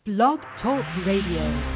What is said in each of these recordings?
Blog Talk Radio.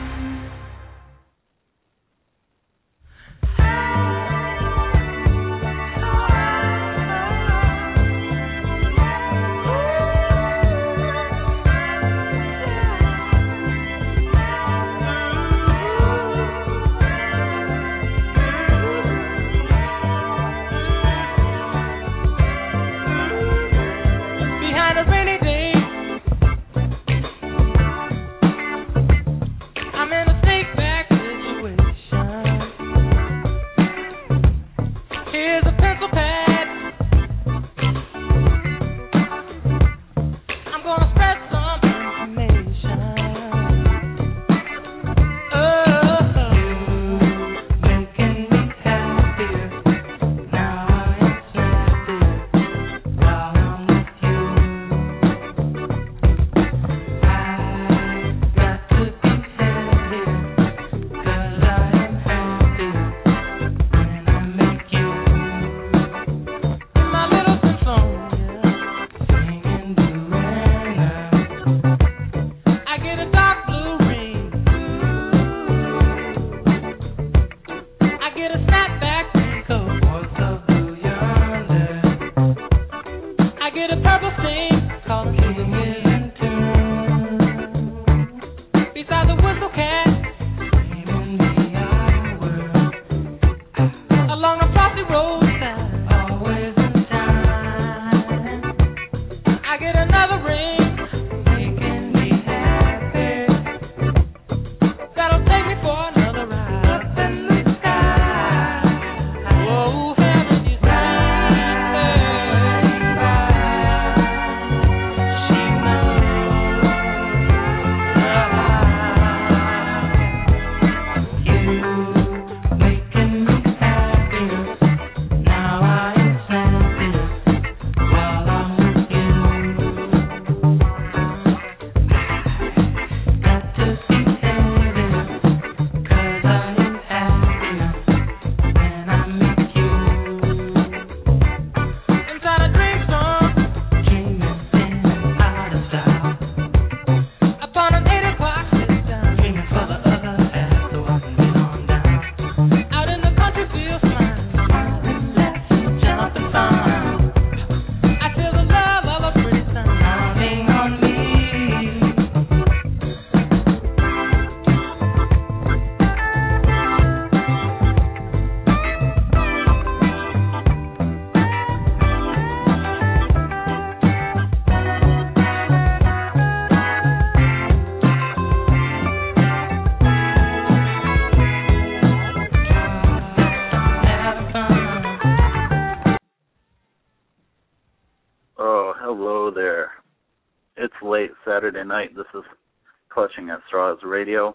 Saturday night. This is Clutching at Straws Radio.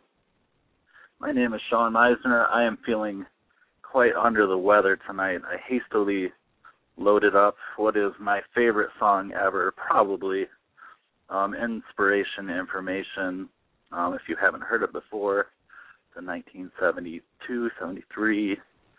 My name is Sean Meisner. I am feeling quite under the weather tonight. I hastily loaded up what is my favorite song ever, probably Inspiration Information. If you haven't heard it before, the 1972-73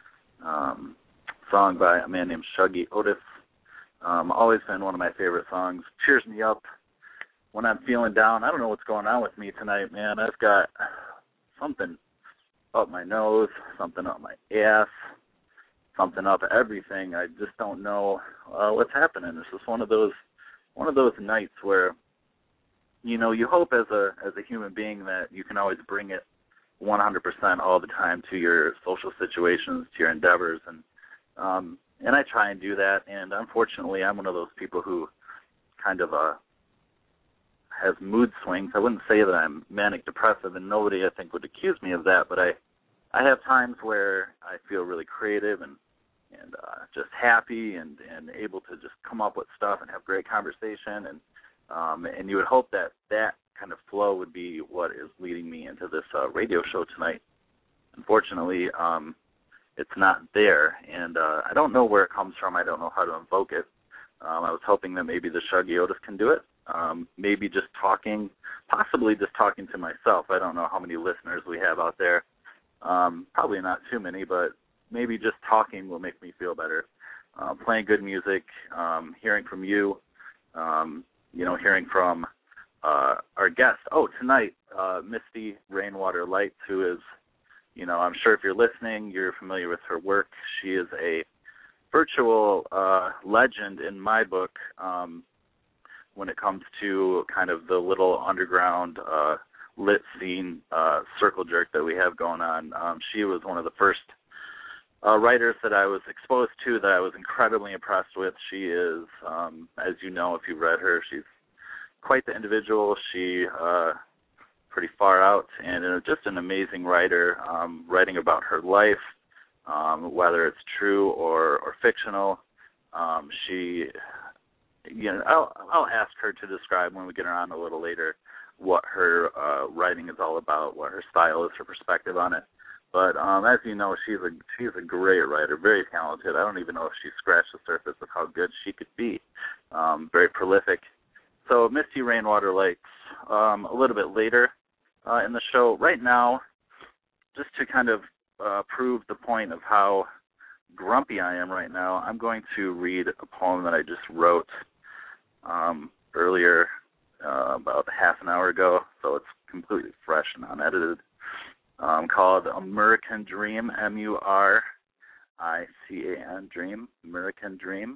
song by a man named Shuggie Otis. Always been one of my favorite songs. Cheers me up when I'm feeling down. I don't know what's going on with me tonight, man. I've got something up my nose, something up my ass, something up everything. I just don't know what's happening. This is one of those nights where, you know, you hope as a human being that you can always bring it 100% all the time to your social situations, to your endeavors, and I try and do that. And unfortunately, I'm one of those people who kind of has mood swings. I wouldn't say that I'm manic depressive, and nobody I think would accuse me of that, but I have times where I feel really creative and just happy and able to just come up with stuff and have great conversation, and you would hope that kind of flow would be what is leading me into this radio show tonight. Unfortunately, it's not there, and I don't know where it comes from. I don't know how to invoke it. I was hoping that maybe the Shuggie Otis can do it. Maybe just talking, possibly just talking to myself. I don't know how many listeners we have out there. Probably not too many, but maybe just talking will make me feel better. Playing good music, hearing from you, hearing from our guest. Oh, tonight Misty Rainwater Lights, who is, I'm sure if you're listening, you're familiar with her work. She is a virtual legend in my book when it comes to kind of the little underground lit scene circle jerk that we have going on. She was one of the first writers that I was exposed to that I was incredibly impressed with. She is, as you know, if you've read her, she's quite the individual. She pretty far out and just an amazing writer, writing about her life, whether it's true or fictional. She, I'll ask her to describe when we get her on a little later what her writing is all about, what her style is, her perspective on it. But as you know, she's a great writer, very talented. I don't even know if she scratched the surface of how good she could be. Very prolific. So Misty Rainwater Lights, a little bit later in the show. Right now, just to kind of prove the point of how grumpy I am right now, I'm going to read a poem that I just wrote earlier, about half an hour ago, so it's completely fresh and unedited, called American Dream, M-U-R-I-C-A-N, Dream, American Dream.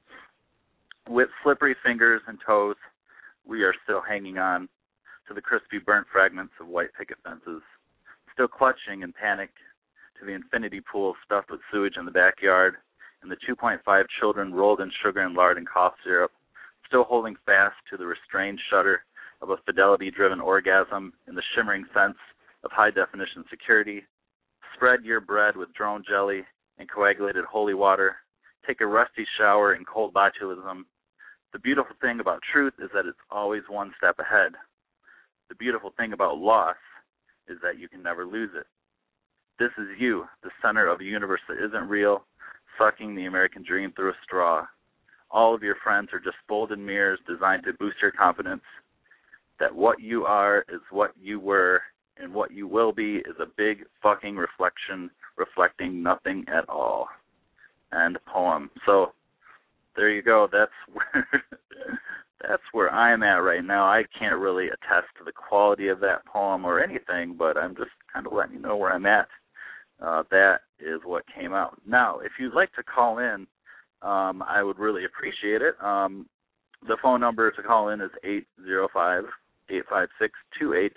With slippery fingers and toes, we are still hanging on to the crispy burnt fragments of white picket fences, still clutching in panic to the infinity pool stuffed with sewage in the backyard, and the 2.5 children rolled in sugar and lard and cough syrup, still holding fast to the restrained shudder of a fidelity-driven orgasm in the shimmering sense of high-definition security. Spread your bread with drone jelly and coagulated holy water. Take a rusty shower in cold botulism. The beautiful thing about truth is that it's always one step ahead. The beautiful thing about loss is that you can never lose it. This is you, the center of a universe that isn't real, sucking the American dream through a straw. All of your friends are just folded mirrors designed to boost your confidence that what you are is what you were, and what you will be is a big fucking reflection reflecting nothing at all. End poem. So there you go. That's where I'm at right now. I can't really attest to the quality of that poem or anything, but I'm just kind of letting you know where I'm at. That is what came out. Now, if you'd like to call in, I would really appreciate it. The phone number to call in is 805-856-2808.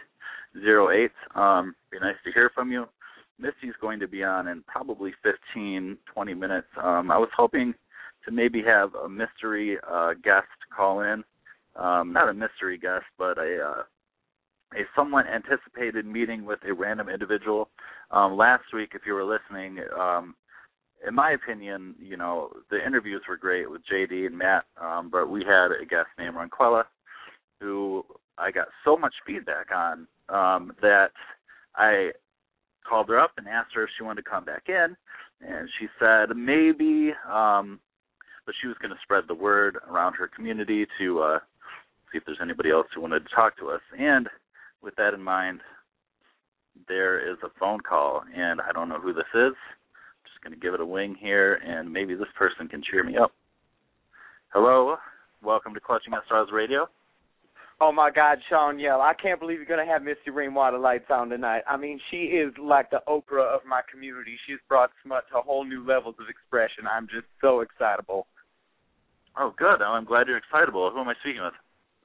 Be nice to hear from you. Misty's going to be on in probably 15, 20 minutes. I was hoping to maybe have a mystery guest call in. Not a mystery guest, but a somewhat anticipated meeting with a random individual. Last week, if you were listening, in my opinion, the interviews were great with JD and Matt, but we had a guest named Ronquella who I got so much feedback on that I called her up and asked her if she wanted to come back in, and she said maybe, but she was going to spread the word around her community to see if there's anybody else who wanted to talk to us. And with that in mind, there is a phone call, and I don't know who this is. I'm just going to give it a wing here, and maybe this person can cheer me up. Hello, welcome to Clutching at Straws Radio. Oh, my God, Sean Yell, I can't believe you're going to have Misty Rainwater Lights on tonight. I mean, she is like the Oprah of my community. She's brought smut to whole new levels of expression. I'm just so excitable. Oh, good. I'm glad you're excitable. Who am I speaking with?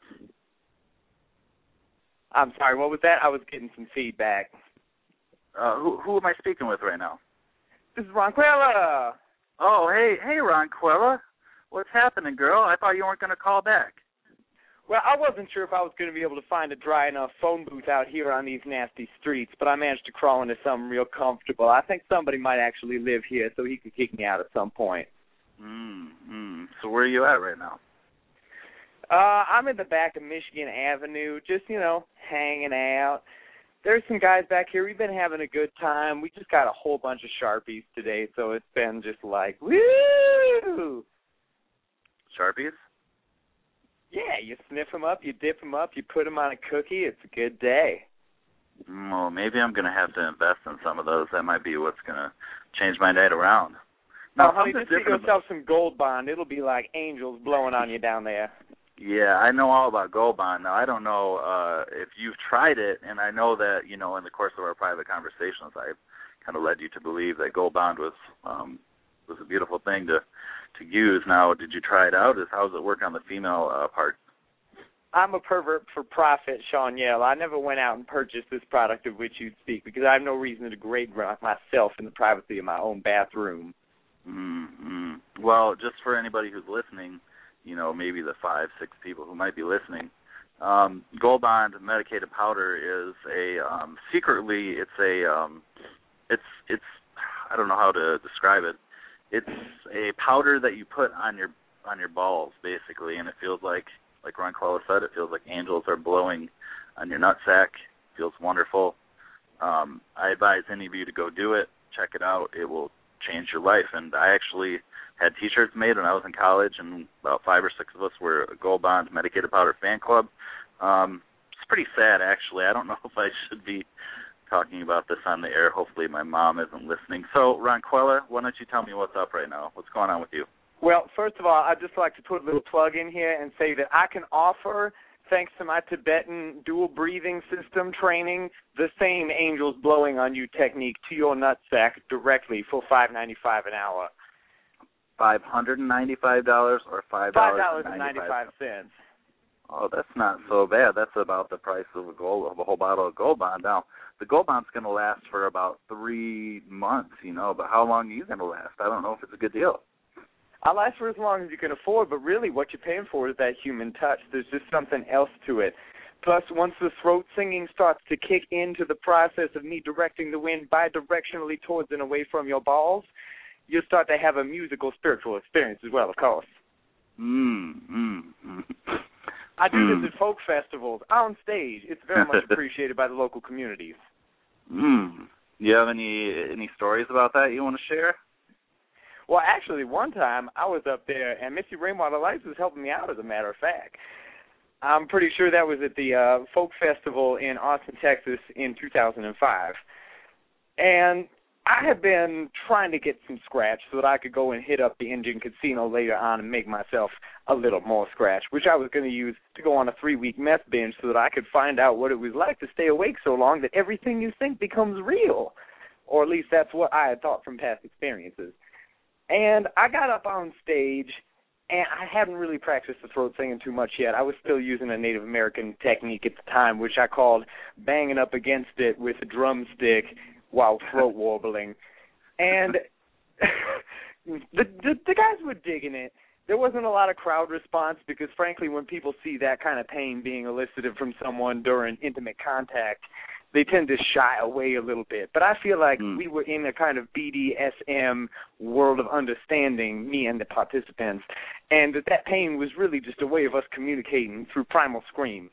I'm sorry, what was that? I was getting some feedback. Who am I speaking with right now? This is Ronquella. Oh, hey, Ronquella. What's happening, girl? I thought you weren't going to call back. Well, I wasn't sure if I was going to be able to find a dry enough phone booth out here on these nasty streets, but I managed to crawl into something real comfortable. I think somebody might actually live here, so he could kick me out at some point. So where are you at right now? I'm in the back of Michigan Avenue, just, hanging out. There's some guys back here. We've been having a good time. We just got a whole bunch of Sharpies today, so it's been just like, woo! Sharpies? Yeah, you sniff them up, you dip them up, you put them on a cookie. It's a good day. Well, maybe I'm going to have to invest in some of those. That might be what's going to change my night around. Now, honey, just get yourself some Gold Bond. It'll be like angels blowing on you down there. Yeah, I know all about Gold Bond. Now, I don't know if you've tried it, and I know that, in the course of our private conversations, I kind of led you to believe that Gold Bond was a beautiful thing to use. Now, did you try it out? How does it work on the female part? I'm a pervert for profit, Sean Yell. I never went out and purchased this product of which you speak because I have no reason to degrade myself in the privacy of my own bathroom. Mm-hmm. Well, just for anybody who's listening, maybe the 5-6 people who might be listening, Gold Bond medicated powder is secretly it's I don't know how to describe it. It's a powder that you put on your balls basically, and it feels like Ron Quella said, it feels like angels are blowing on your nutsack. It feels wonderful. I advise any of you to go do it. Check it out. It will change your life. And I actually had T-shirts made when I was in college, and about 5 or 6 of us were a Gold Bond medicated powder fan club. It's pretty sad, actually. I don't know if I should be talking about this on the air. Hopefully my mom isn't listening. So, Ron Quella, why don't you tell me what's up right now? What's going on with you? Well, first of all, I'd just like to put a little plug in here and say that I can offer, thanks to my Tibetan dual breathing system training, the same angels blowing on you technique to your nutsack directly for $5.95 an hour. $595 or $5.95. Oh, that's not so bad. That's about the price of a whole bottle of Gold Bond. Now, the Gold Bond's going to last for about 3 months, but how long are you going to last? I don't know if it's a good deal. I'll last for as long as you can afford, but really what you're paying for is that human touch. There's just something else to it. Plus, once the throat singing starts to kick into the process of me directing the wind bidirectionally towards and away from your balls, you'll start to have a musical, spiritual experience as well, of course. I do this at folk festivals, on stage. It's very much appreciated by the local communities. You have any stories about that you want to share? Well, actually, one time I was up there, and Missy Rainwater Lights was helping me out, as a matter of fact. I'm pretty sure that was at the Folk Festival in Austin, Texas in 2005. And I had been trying to get some scratch so that I could go and hit up the Indian Casino later on and make myself a little more scratch, which I was going to use to go on a 3-week meth binge so that I could find out what it was like to stay awake so long that everything you think becomes real. Or at least that's what I had thought from past experiences. And I got up on stage, and I hadn't really practiced the throat singing too much yet. I was still using a Native American technique at the time, which I called banging up against it with a drumstick while throat warbling. And the guys were digging it. There wasn't a lot of crowd response because, frankly, when people see that kind of pain being elicited from someone during intimate contact, they tend to shy away a little bit. But I feel like we were in a kind of BDSM world of understanding, me and the participants, and that pain was really just a way of us communicating through primal screams.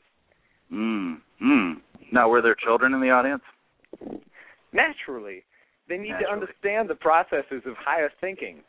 Now, were there children in the audience? Naturally. They need to understand the processes of higher thinking.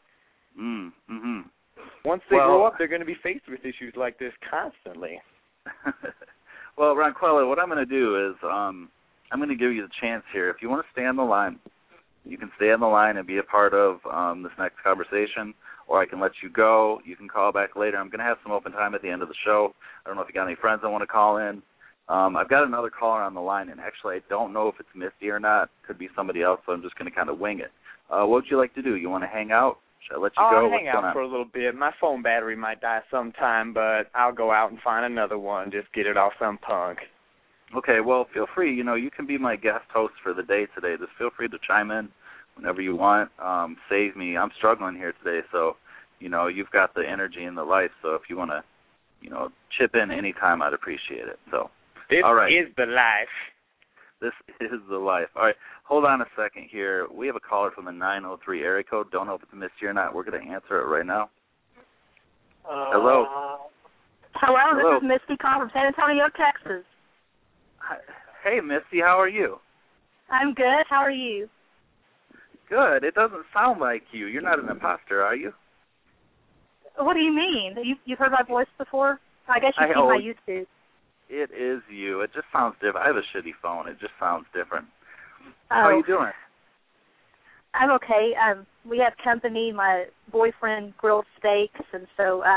Once they grow up, they're going to be faced with issues like this constantly. Well, Ron Quella, what I'm going to do is I'm going to give you the chance here. If you want to stay on the line, you can stay on the line and be a part of this next conversation, or I can let you go. You can call back later. I'm going to have some open time at the end of the show. I don't know if you got any friends that want to call in. I've got another caller on the line, and actually I don't know if it's Misty or not. Could be somebody else, so I'm just going to kind of wing it. What would you like to do? You want to hang out? Should I let you go? I'll hang out for a little bit. My phone battery might die sometime, but I'll go out and find another one, just get it off some punk. Okay, well, feel free. You can be my guest host for the day today. Just feel free to chime in whenever you want. Save me. I'm struggling here today, so, you've got the energy and the life, so if you want to, chip in anytime, I'd appreciate it. So, all right. This is the life. This is the life. All right, hold on a second here. We have a caller from the 903 area code. Don't know if it's a Misty or not. We're going to answer it right now. Hello. Hello, this is Misty calling from San Antonio, Texas. Hey, Misty, how are you? I'm good. How are you? Good. It doesn't sound like you. You're not an imposter, are you? What do you mean? You've heard my voice before? I guess you've seen my YouTube. It is you. It just sounds different. I have a shitty phone. It just sounds different. How are you doing? I'm okay. We have company. My boyfriend grilled steaks, and so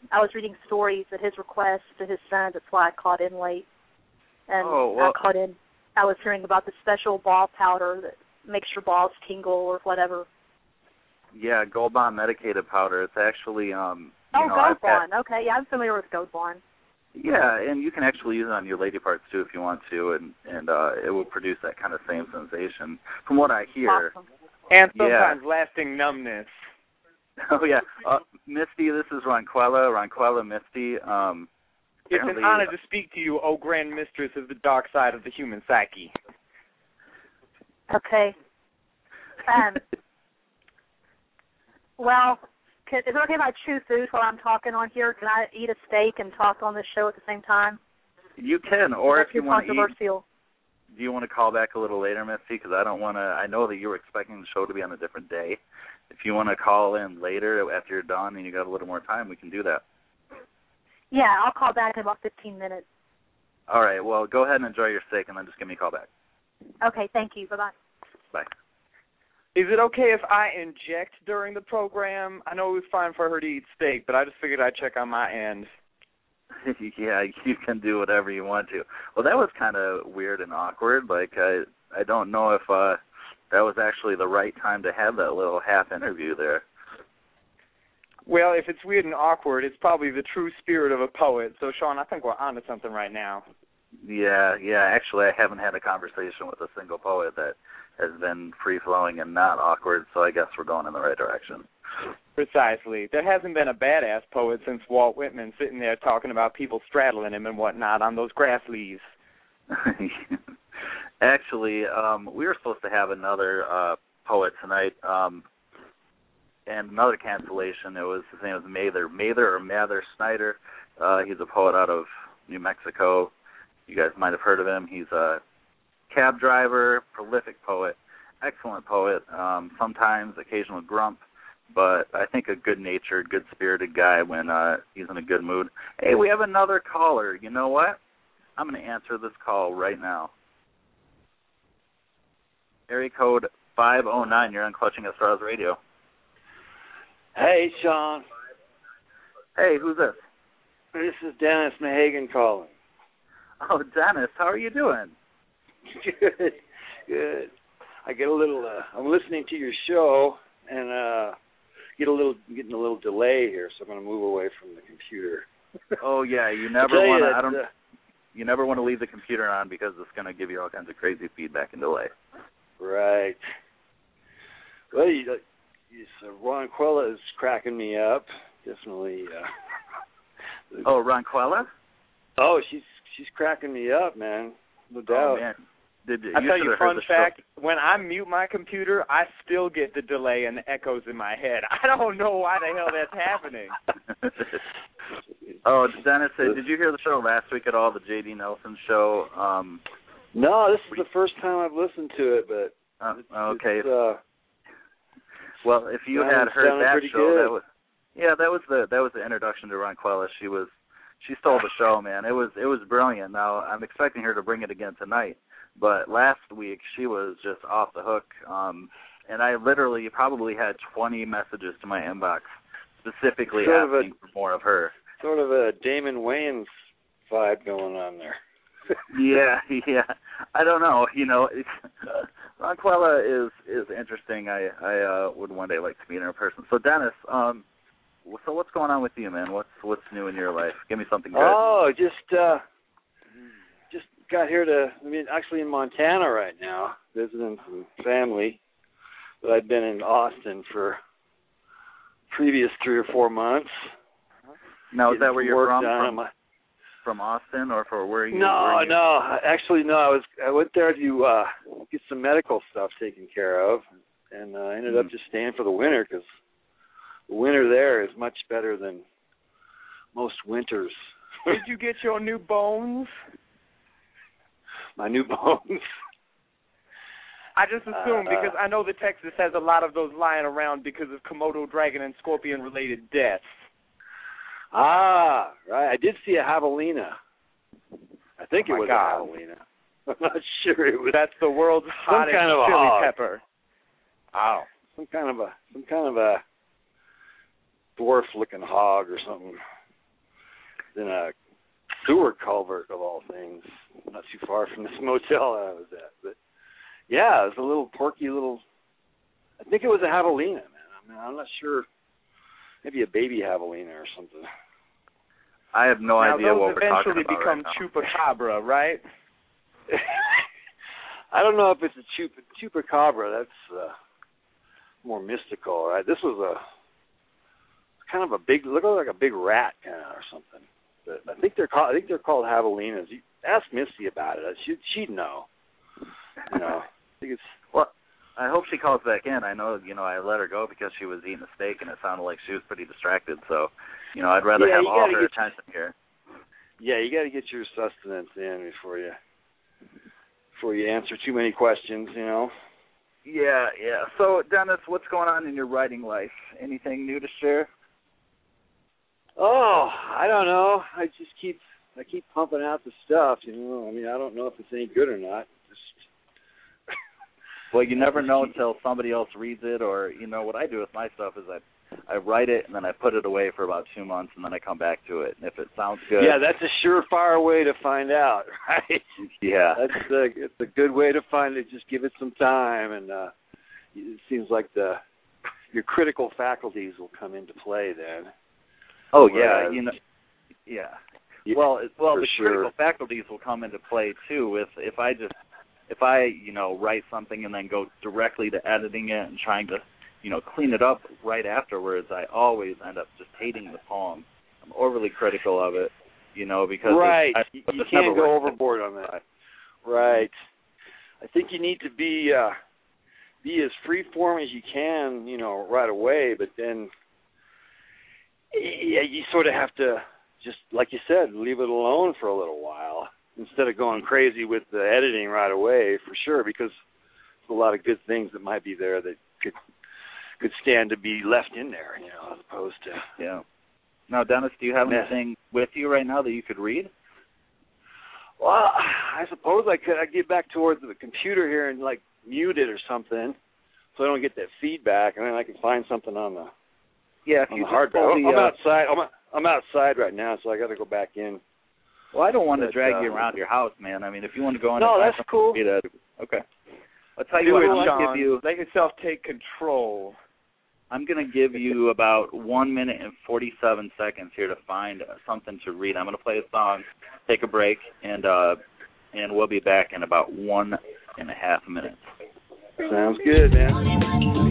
I was reading stories at his request to his son. That's why I called in late. And I called in. I was hearing about the special ball powder that makes your balls tingle or whatever. Yeah, Gold Bond medicated powder. It's actually Gold Bond. Okay, yeah, I'm familiar with Gold Bond. Yeah, and you can actually use it on your lady parts too if you want to, and it will produce that kind of same sensation, from what I hear. Awesome. And sometimes lasting numbness. Oh yeah, Misty, this is Ronquella Misty. It's an honor to speak to you, O Grand Mistress of the dark side of the human psyche. Okay. Well, is it okay if I chew food while I'm talking on here? Can I eat a steak and talk on the show at the same time? You can, or if you want to controversial. Do you want to call back a little later, Misty? Because I don't want to. I know that you were expecting the show to be on a different day. If you want to call in later after you're done and you got a little more time, we can do that. Yeah, I'll call back in about 15 minutes. All right. Well, go ahead and enjoy your steak, and then just give me a call back. Okay. Thank you. Bye-bye. Bye. Is it okay if I inject during the program? I know it was fine for her to eat steak, but I just figured I'd check on my end. Yeah, you can do whatever you want to. Well, that was kind of weird and awkward. Like, I don't know if that was actually the right time to have that little half interview there. Well, if it's weird and awkward, it's probably the true spirit of a poet. So, Sean, I think we're onto something right now. Yeah. Actually, I haven't had a conversation with a single poet that has been free-flowing and not awkward, so I guess we're going in the right direction. Precisely. There hasn't been a badass poet since Walt Whitman sitting there talking about people straddling him and whatnot on those grass leaves. Actually, we were supposed to have another poet tonight, and another cancellation. His name was Mather Snyder. He's a poet out of New Mexico. You guys might have heard of him. He's a cab driver, prolific poet, excellent poet, sometimes occasional grump, but I think a good-natured, good-spirited guy when he's in a good mood. Hey, we have another caller. You know what? I'm going to answer this call right now. Area code 509, you're on Clutching at Straws Radio. Hey, Sean. Hey, who's this? This is Dennis Mahagan calling. Oh, Dennis, how are you doing? Good. I get a little. I'm listening to your show and getting a little delay here, so I'm going to move away from the computer. Oh yeah, you never want to. You never want to leave the computer on because it's going to give you all kinds of crazy feedback and delay. Right. Well, Ronquella is cracking me up. Definitely. Oh, Ronquella? Oh, she's cracking me up, man. No doubt. Oh, man. I tell you, fun fact, when I mute my computer, I still get the delay and the echoes in my head. I don't know why the hell that's happening. Oh, Dennis, did you hear the show last week at all, the J.D. Nelson show? No, this is the first time I've listened to it, but okay. Well, if you had heard that show, that was the introduction to Ronquella. She stole the show, man. It was brilliant. Now I'm expecting her to bring it again tonight, but last week she was just off the hook. And I literally probably had 20 messages to my inbox specifically asking for more of her. Sort of a Damon Wayans vibe going on there. Yeah. I don't know. Ronquella is interesting. I would one day like to meet her in person. So Dennis, so what's going on with you, man? What's new in your life? Give me something good. Oh, just got here actually in Montana right now, visiting some family. But I've been in Austin for previous 3 or 4 months. Now, is that where you're from Austin, or for where you? No. Actually, no. I went there to get some medical stuff taken care of, and I ended up just staying for the winter because the winter there is much better than most winters. Did you get your new bones? My new bones. I just assumed because I know that Texas has a lot of those lying around because of Komodo dragon and scorpion-related deaths. Ah, right. I did see a javelina. I think it was God. A javelina. I'm not sure it was. That's the world's hottest kind of chili hog. pepper. Wow. Some kind of a dwarf-looking hog or something. in a sewer culvert of all things, not too far from this motel I was at. But yeah, it was a little porky little. I think it was a javelina, man. I'm not sure. Maybe a baby javelina or something. I have no idea what we're talking about. Those eventually become chupacabra, right? I don't know if it's a chupacabra. That's more mystical, right? This was kind of a big, looked like a big rat kind of or something. But I think they're called javelinas. You ask Misty about it. She'd know. You know, I think it's. Well, I hope she calls back in. I know, I let her go because she was eating a steak and it sounded like she was pretty distracted. So, I'd rather have all her attention here. Yeah, you got to get your sustenance in before you answer too many questions, Yeah. So, Dennis, what's going on in your writing life? Anything new to share? Oh, I don't know. I keep pumping out the stuff, I don't know if it's any good or not. Well, you never know until somebody else reads it, or what I do with my stuff is I write it and then I put it away for about 2 months and then I come back to it. And if it sounds good, yeah, that's a surefire way to find out, right? Yeah, it's a good way to find it. Just give it some time, and it seems like your critical faculties will come into play then. Oh yeah, yeah. Well, the critical faculties will come into play too if I write something and then go directly to editing it and trying to clean it up right afterwards. I always end up just hating the poem. I'm overly critical of it, because right. You can't go overboard on that. Right. I think you need to be as free form as you can, right away. But then, yeah, you sort of have to just, like you said, leave it alone for a little while instead of going crazy with the editing right away, for sure, because there's a lot of good things that might be there that could stand to be left in there, as opposed to. Yeah. Now, Dennis, do you have anything with you right now that you could read? Well, I suppose I could. I get back towards the computer here and mute it or something, so I don't get that feedback, and then I can find something on the hard drive. I'm outside. I'm outside right now, so I got to go back in. Well, I don't want to drag you around your house, man. I mean, if you want to go in, that's cool. Okay. I'll tell you what. I'll give you. Let yourself take control. I'm going to give you about 1 minute and 47 seconds here to find something to read. I'm going to play a song, take a break, and we'll be back in about 1.5 minutes. Sounds good, man.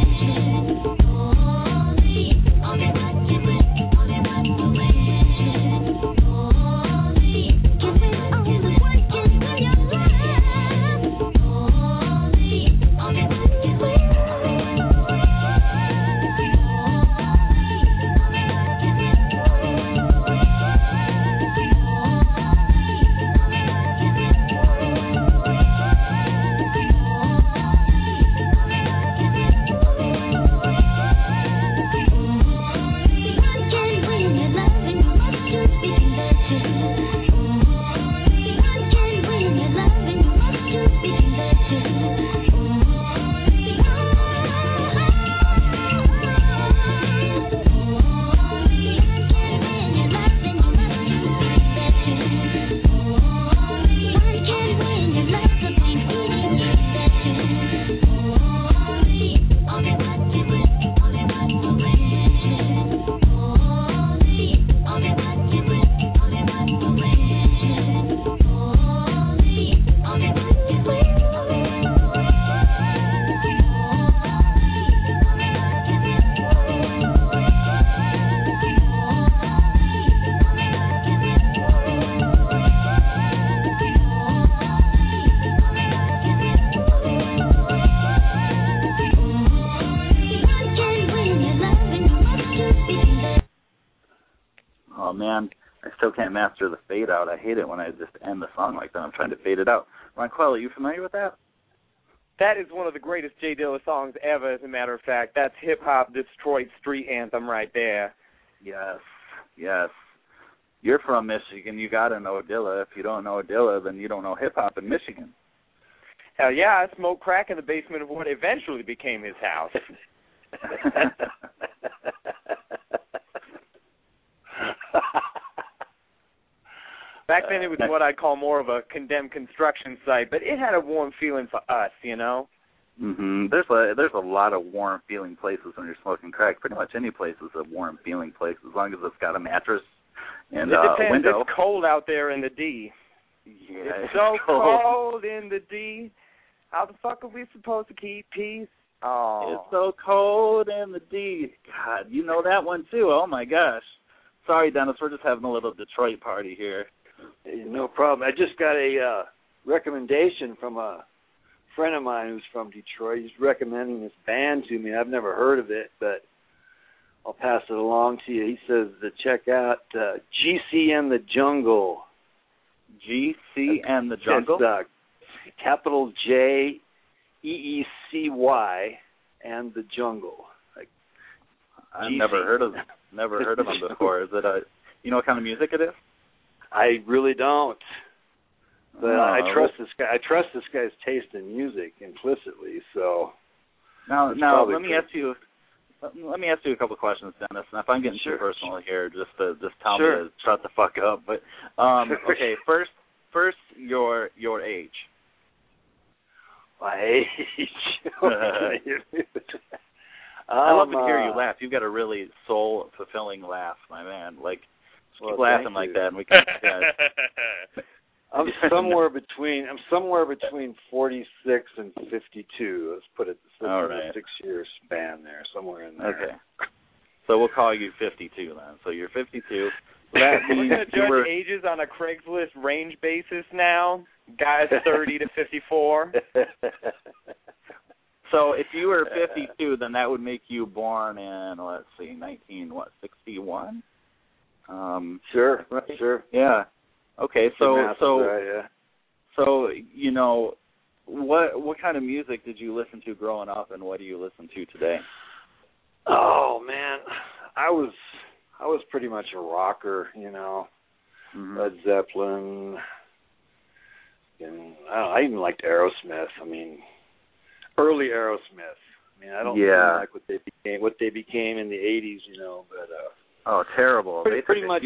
Can't master the fade out. I hate it when I just end the song like that. I'm trying to fade it out. Ronquel, are you familiar with that? That is one of the greatest Jay Dilla songs ever, as a matter of fact. That's hip-hop Detroit street anthem right there. Yes. You're from Michigan. You got to know Dilla. If you don't know Dilla, then you don't know hip-hop in Michigan. Hell yeah, I smoked crack in the basement of what eventually became his house. Back then it was what I'd call more of a condemned construction site, but it had a warm feeling for us, you know? Mm-hmm. There's a lot of warm feeling places when you're smoking crack. Pretty much any place is a warm feeling place as long as it's got a mattress and it depends. a window. It's cold out there in the D. Yeah, it's so cold in the D. How the fuck are we supposed to keep peace? Oh. It's so cold in the D. God, you know that one too. Oh my gosh. Sorry, Dennis. We're just having a little Detroit party here. Hey, no problem. I just got a recommendation from a friend of mine who's from Detroit. He's recommending this band to me. I've never heard of it, but I'll pass it along to you. He says to check out GC and the Jungle. GC and the Jungle? It's capital J EECY and the Jungle. Like I've never heard of them before. Is it you know what kind of music it is? I really don't. But I trust this guy. I trust this guy's taste in music implicitly. So now let me ask you a couple of questions, Dennis. And if I'm getting too personal here, just tell me to shut the fuck up. But okay, first your age. My age. I love to hear you laugh. You've got a really soul-fulfilling laugh, my man. Like, keep laughing like that, and we can. I'm somewhere between 46 and 52. Let's put it. All right. A 6-year span there, somewhere in there. Okay. So we'll call you 52 then. So you're 52. That We're going to judge ages on a Craigslist range basis now. Guys 30 to 54. So if you were 52, then that would make you born in, 61? Sure, right? Sure. Yeah. Okay, so right, yeah. So you know, what kind of music did you listen to growing up, and what do you listen to today? Oh man, I was pretty much a rocker, you know. Mm-hmm. Led Zeppelin, and I even liked Aerosmith. I mean, early Aerosmith. I mean, I don't really like what they became in the '80s, you know. But oh, terrible! Pretty much.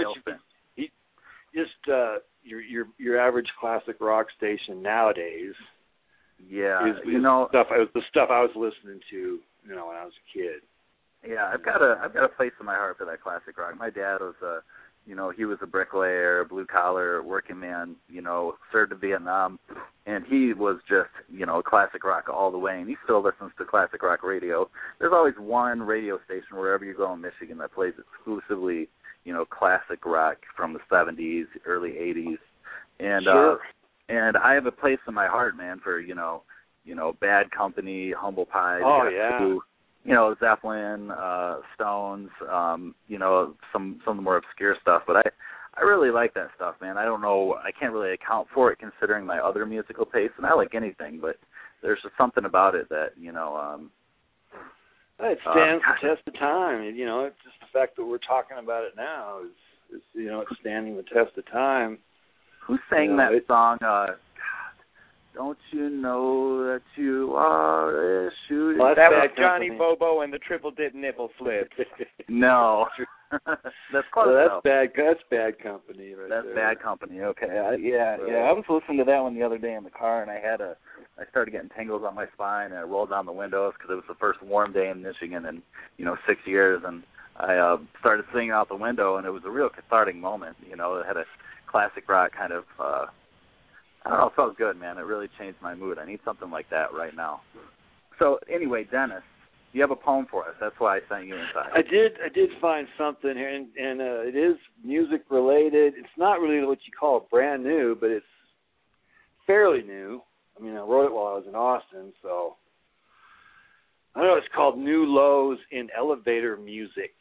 Just your average classic rock station nowadays. Yeah, is the stuff I was listening to, you know, when I was a kid. Yeah, I've got a place in my heart for that classic rock. My dad was he was a bricklayer, blue collar working man, you know, served in Vietnam, and he was just, you know, classic rock all the way, and he still listens to classic rock radio. There's always one radio station wherever you go in Michigan that plays exclusively, you know, classic rock from the 70s, early 80s, and and I have a place in my heart, man, for you know, Bad Company, Humble Pie, you know, Zeppelin, Stones, you know, some of the more obscure stuff, but I really like that stuff, man. I don't know, I can't really account for it considering my other musical tastes, and I like anything, but there's just something about it that, you know, it stands the test of time. You know, it's just the fact that we're talking about it now is you know, it's standing the test of time. Who sang that song? Don't you know that you are a shooting? Well, that was Johnny Bobo and the Triple Dip Nipple Slip. No. That's close. Well, that's Bad Company. Right that's there. Bad Company. Okay. I was listening to that one the other day in the car, and I started getting tingles on my spine, and I rolled down the windows because it was the first warm day in Michigan in 6 years, and I started singing out the window, and it was a real cathartic moment. You know, it had a classic rock kind of. I don't know, it felt good, man. It really changed my mood. I need something like that right now. So anyway, Dennis, you have a poem for us. That's why I sent you inside. I did find something here, and it is music related. It's not really what you call brand new, but it's fairly new. I mean, I wrote it while I was in Austin, so I don't know. It's called New Lows in Elevator Music.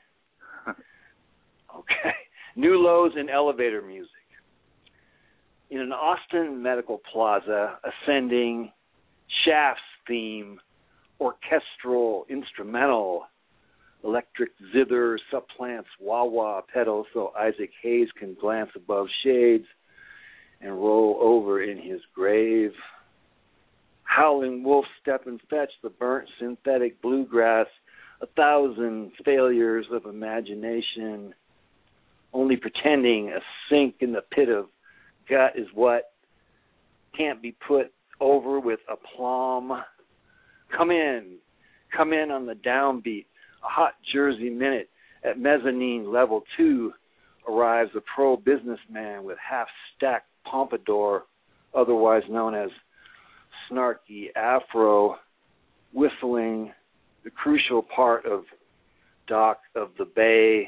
Okay, New Lows in Elevator Music. In an Austin medical plaza, ascending, shafts theme, orchestral, instrumental, electric zither supplants wah-wah pedals so Isaac Hayes can glance above shades and roll over in his grave. Howling wolf step and fetch the burnt synthetic bluegrass, 1,000 failures of imagination. only pretending a sink in the pit of gut is what can't be put over with aplomb. Come in on the downbeat, a hot Jersey minute. At mezzanine level 2 arrives a pro-businessman with half-stacked pompadour, otherwise known as snarky afro, whistling the crucial part of Dock of the Bay.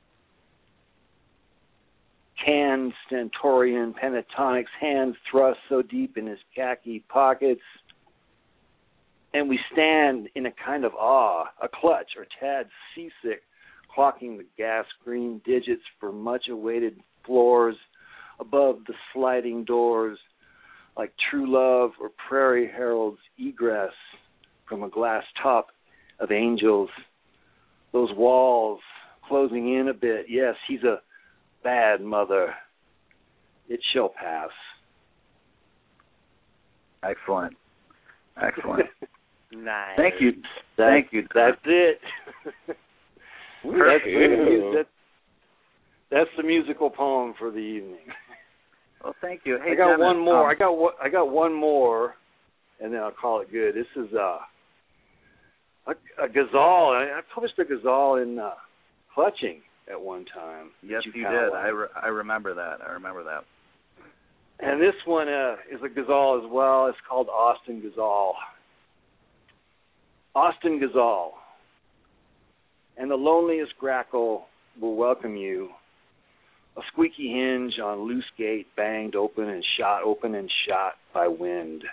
Canned stentorian pentatonics, hands thrust so deep in his khaki pockets, and we stand in a kind of awe, a clutch or tad seasick, clocking the gas green digits for much awaited floors above the sliding doors, like true love or Prairie Herald's egress from a glass top of angels. Those walls closing in a bit. Yes, he's a bad mother. It shall pass. Excellent. Nice. Thank you. That's it. That's the musical poem for the evening. Well, thank you. Hey, I got Dennis, one more. I got one more, and then I'll call it good. This is a ghazal. I published a ghazal in Clutching at one time. Yes, you did. I remember that. And this one is a ghazal as well. It's called Austin Ghazal. Austin Ghazal. And the loneliest grackle will welcome you. A squeaky hinge on loose gate banged open and shot by wind.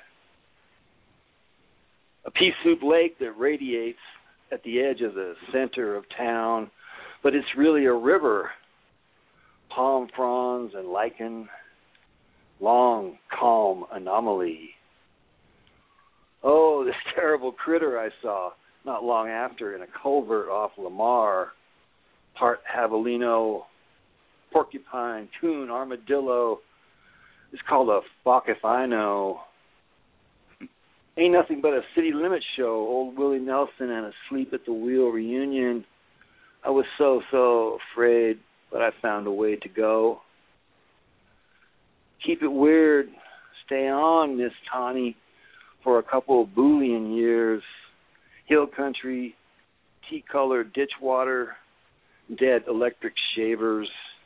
A pea soup lake that radiates at the edge of the center of town, but it's really a river. Palm fronds and lichen, long, calm anomaly. Oh, this terrible critter I saw not long after in a culvert off Lamar, part javelino, porcupine, coon, armadillo. It's called a Focke-Fino. Ain't nothing but a city limit show. Old Willie Nelson and a sleep at the wheel reunion. I was so afraid, but I found a way to go. Keep it weird. Stay on, Miss Tawny, for a couple of Boolean years. Hill country, tea-colored ditch water, dead electric shavers.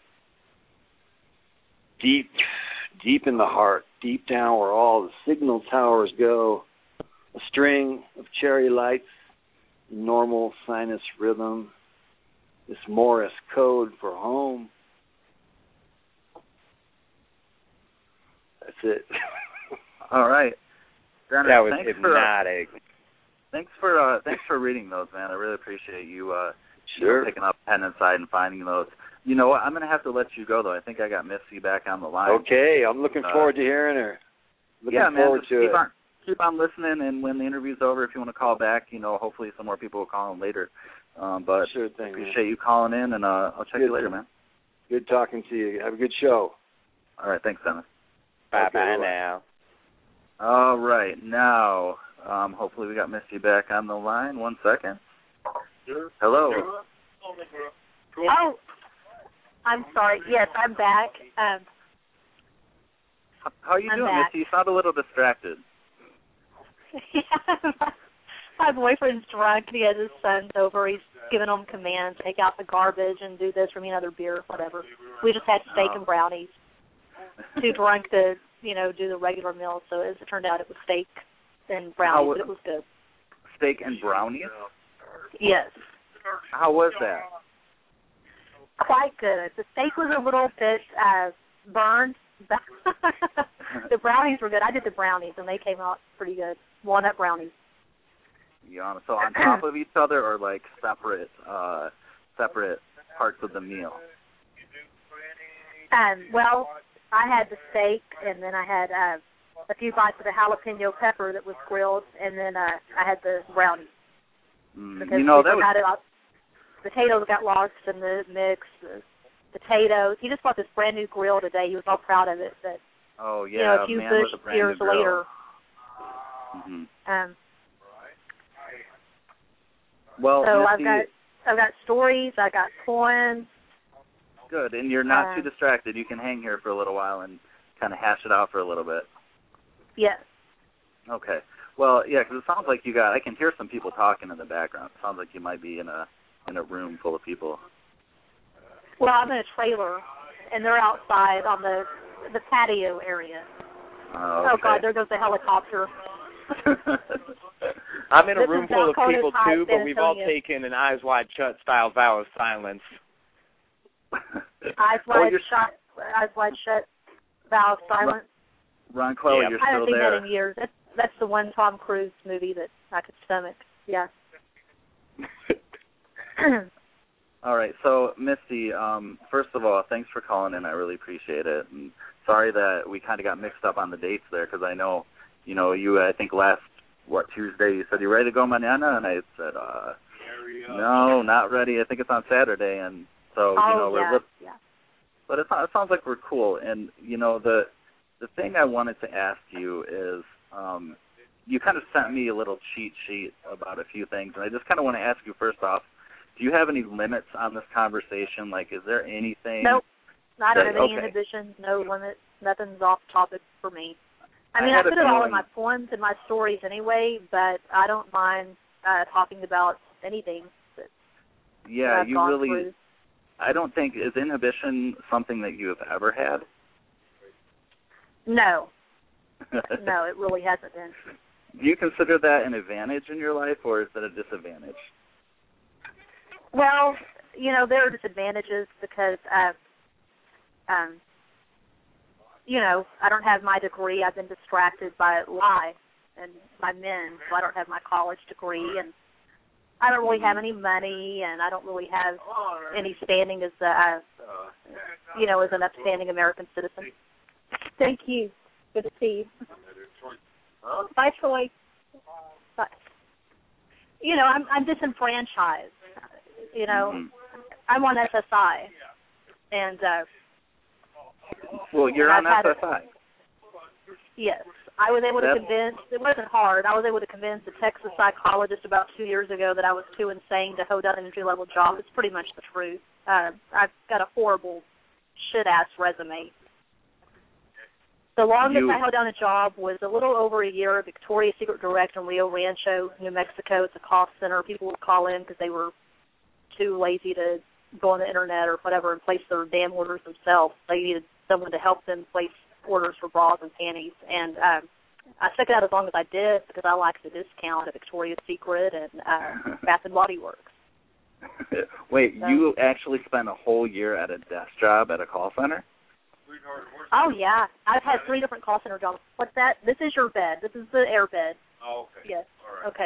Deep in the heart, deep down where all the signal towers go, a string of cherry lights, normal sinus rhythm, this Morse code for home. That's it. All right. Dennis, that was hypnotic. Thanks for reading those, man. I really appreciate you picking up pen inside and finding those. You know what? I'm going to have to let you go, though. I think I got Missy back on the line. Okay, I'm looking forward to hearing her. Looking forward to it. Keep on listening, and when the interview's over, if you want to call back, hopefully some more people will call in later. But sure thing, appreciate you calling in, and I'll check you later, man. Good talking to you. Have a good show. All right, thanks, Dennis. Bye-bye now. All right, now, hopefully we got Misty back on the line. 1 second. Hello. Oh, I'm sorry. Yes, I'm back. How are you doing, Misty? You sound a little distracted. Yeah, my boyfriend's drunk. He has his sons over. He's giving them commands, take out the garbage and do this for me, another beer, whatever. We just had steak and brownies. Too drunk to, do the regular meal, so as it turned out, it was steak and brownies, but it was good. Steak and brownies? Yes. How was that? Quite good. The steak was a little bit burned. The brownies were good. I did the brownies, and they came out pretty good. Walnut brownies. Yeah, so on top of each other or like separate parts of the meal? Well, I had the steak, and then I had a few bites of the jalapeno pepper that was grilled, and then I had the brownies. Because potatoes got lost in the mix. Potatoes. He just bought this brand new grill today. He was all proud of it. But a few years later. Mm-hmm. Well, so Misty, I've got stories. I got poems. Good, and you're not too distracted. You can hang here for a little while and kind of hash it out for a little bit. Yes. Okay. Well, yeah, because it sounds like I can hear some people talking in the background. It sounds like you might be in a room full of people. Well, I'm in a trailer, and they're outside on the patio area. Okay. Oh, God, there goes the helicopter. I'm in a room full of Valcona's people, High, too, San but we've all Antonio. taken an Eyes Wide Shut style vow of silence. Eyes wide shut, vow of silence. Ron Queller, Yeah. you're I haven't still seen there. that in years. That's the one Tom Cruise movie that I could stomach. Yeah. All right, so Misty, first of all, thanks for calling in. I really appreciate it. And sorry that we kind of got mixed up on the dates there, because I know, you, I think last, Tuesday, you said you ready to go mañana, and I said, no, not ready. I think it's on Saturday, and so, but it sounds like we're cool. And, the thing I wanted to ask you is, you kind of sent me a little cheat sheet about a few things, and I just kind of want to ask you first off, do you have any limits on this conversation? Like, is there anything? Nope. I don't have any inhibitions, no limits. Nothing's off topic for me. I mean, I put it all in my poems and my stories anyway, but I don't mind talking about anything that I've gone through. I don't think, is inhibition something that you have ever had? No. No, it really hasn't been. Do you consider that an advantage in your life, or is that a disadvantage? Well, there are disadvantages because, I don't have my degree. I've been distracted by life and by men, so I don't have my college degree, and I don't really have any money, and I don't really have any standing as as an upstanding American citizen. Thank you. Good to see you. Bye, Troy. Bye. I'm disenfranchised. I'm on SSI, and well, you're on SSI. Yes, I was able to convince. It wasn't hard. I was able to convince a Texas psychologist about 2 years ago that I was too insane to hold down an entry-level job. It's pretty much the truth. I've got a horrible, shit-ass resume. The longest I held down a job was a little over a year at Victoria's Secret Direct in Rio Rancho, New Mexico. It's a call center. People would call in because they were too lazy to go on the internet or whatever and place their damn orders themselves. They needed someone to help them place orders for bras and panties. And I stuck it out as long as I did because I liked the discount at Victoria's Secret and Bath and Body Works. Wait, you actually spent a whole year at a desk job at a call center? Oh, yeah. I've had 3 different call center jobs. What's that? This is your bed. This is the air bed. Oh, okay. Yes. All right. Okay.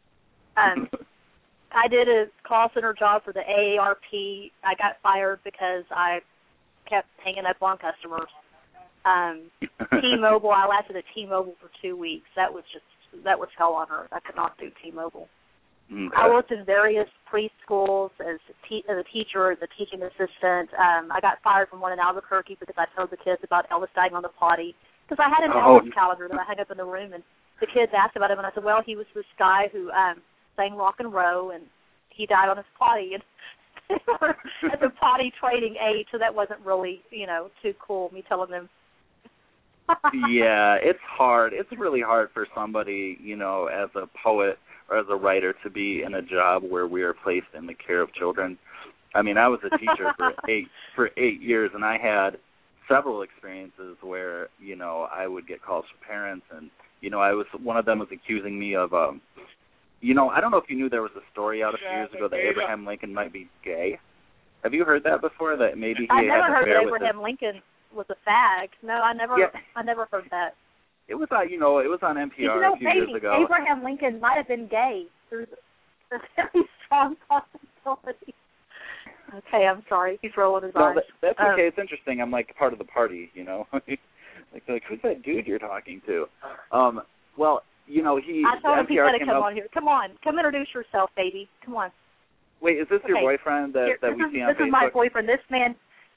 I did a call center job for the AARP. I got fired because I kept hanging up on customers. T-Mobile, I lasted at T-Mobile for 2 weeks. That was hell on earth. I could not do T-Mobile. Okay. I worked in various preschools as a teacher, as a teaching assistant. I got fired from one in Albuquerque because I told the kids about Elvis dying on the potty. Because I had an Elvis calendar that I hung up in the room, and the kids asked about him, and I said, well, he was this guy who sang rock and roll, and he died on his potty. And at the potty training age, so that wasn't really, too cool, me telling them. Yeah, it's hard. It's really hard for somebody, as a poet or as a writer to be in a job where we are placed in the care of children. I mean, I was a teacher for 8 years, and I had several experiences where, I would get calls from parents, and, one of them was accusing me of, I don't know if you knew there was a story out a few years ago that Abraham Lincoln might be gay. Have you heard that before? That maybe he I had never an heard affair that with Abraham Lincoln was a fag. No, I never heard that. It was on, it was on NPR a few years ago. Abraham Lincoln might have been gay. There's a very strong possibility. Okay, I'm sorry. He's rolling his eyes. That's okay. It's interesting. I'm like part of the party, like who's that dude you're talking to? Well, he. I told him he's NPR got to come on here. Come on, come introduce yourself, baby. Come on. Wait, is this your boyfriend that we see on Facebook? This is my boyfriend. This man.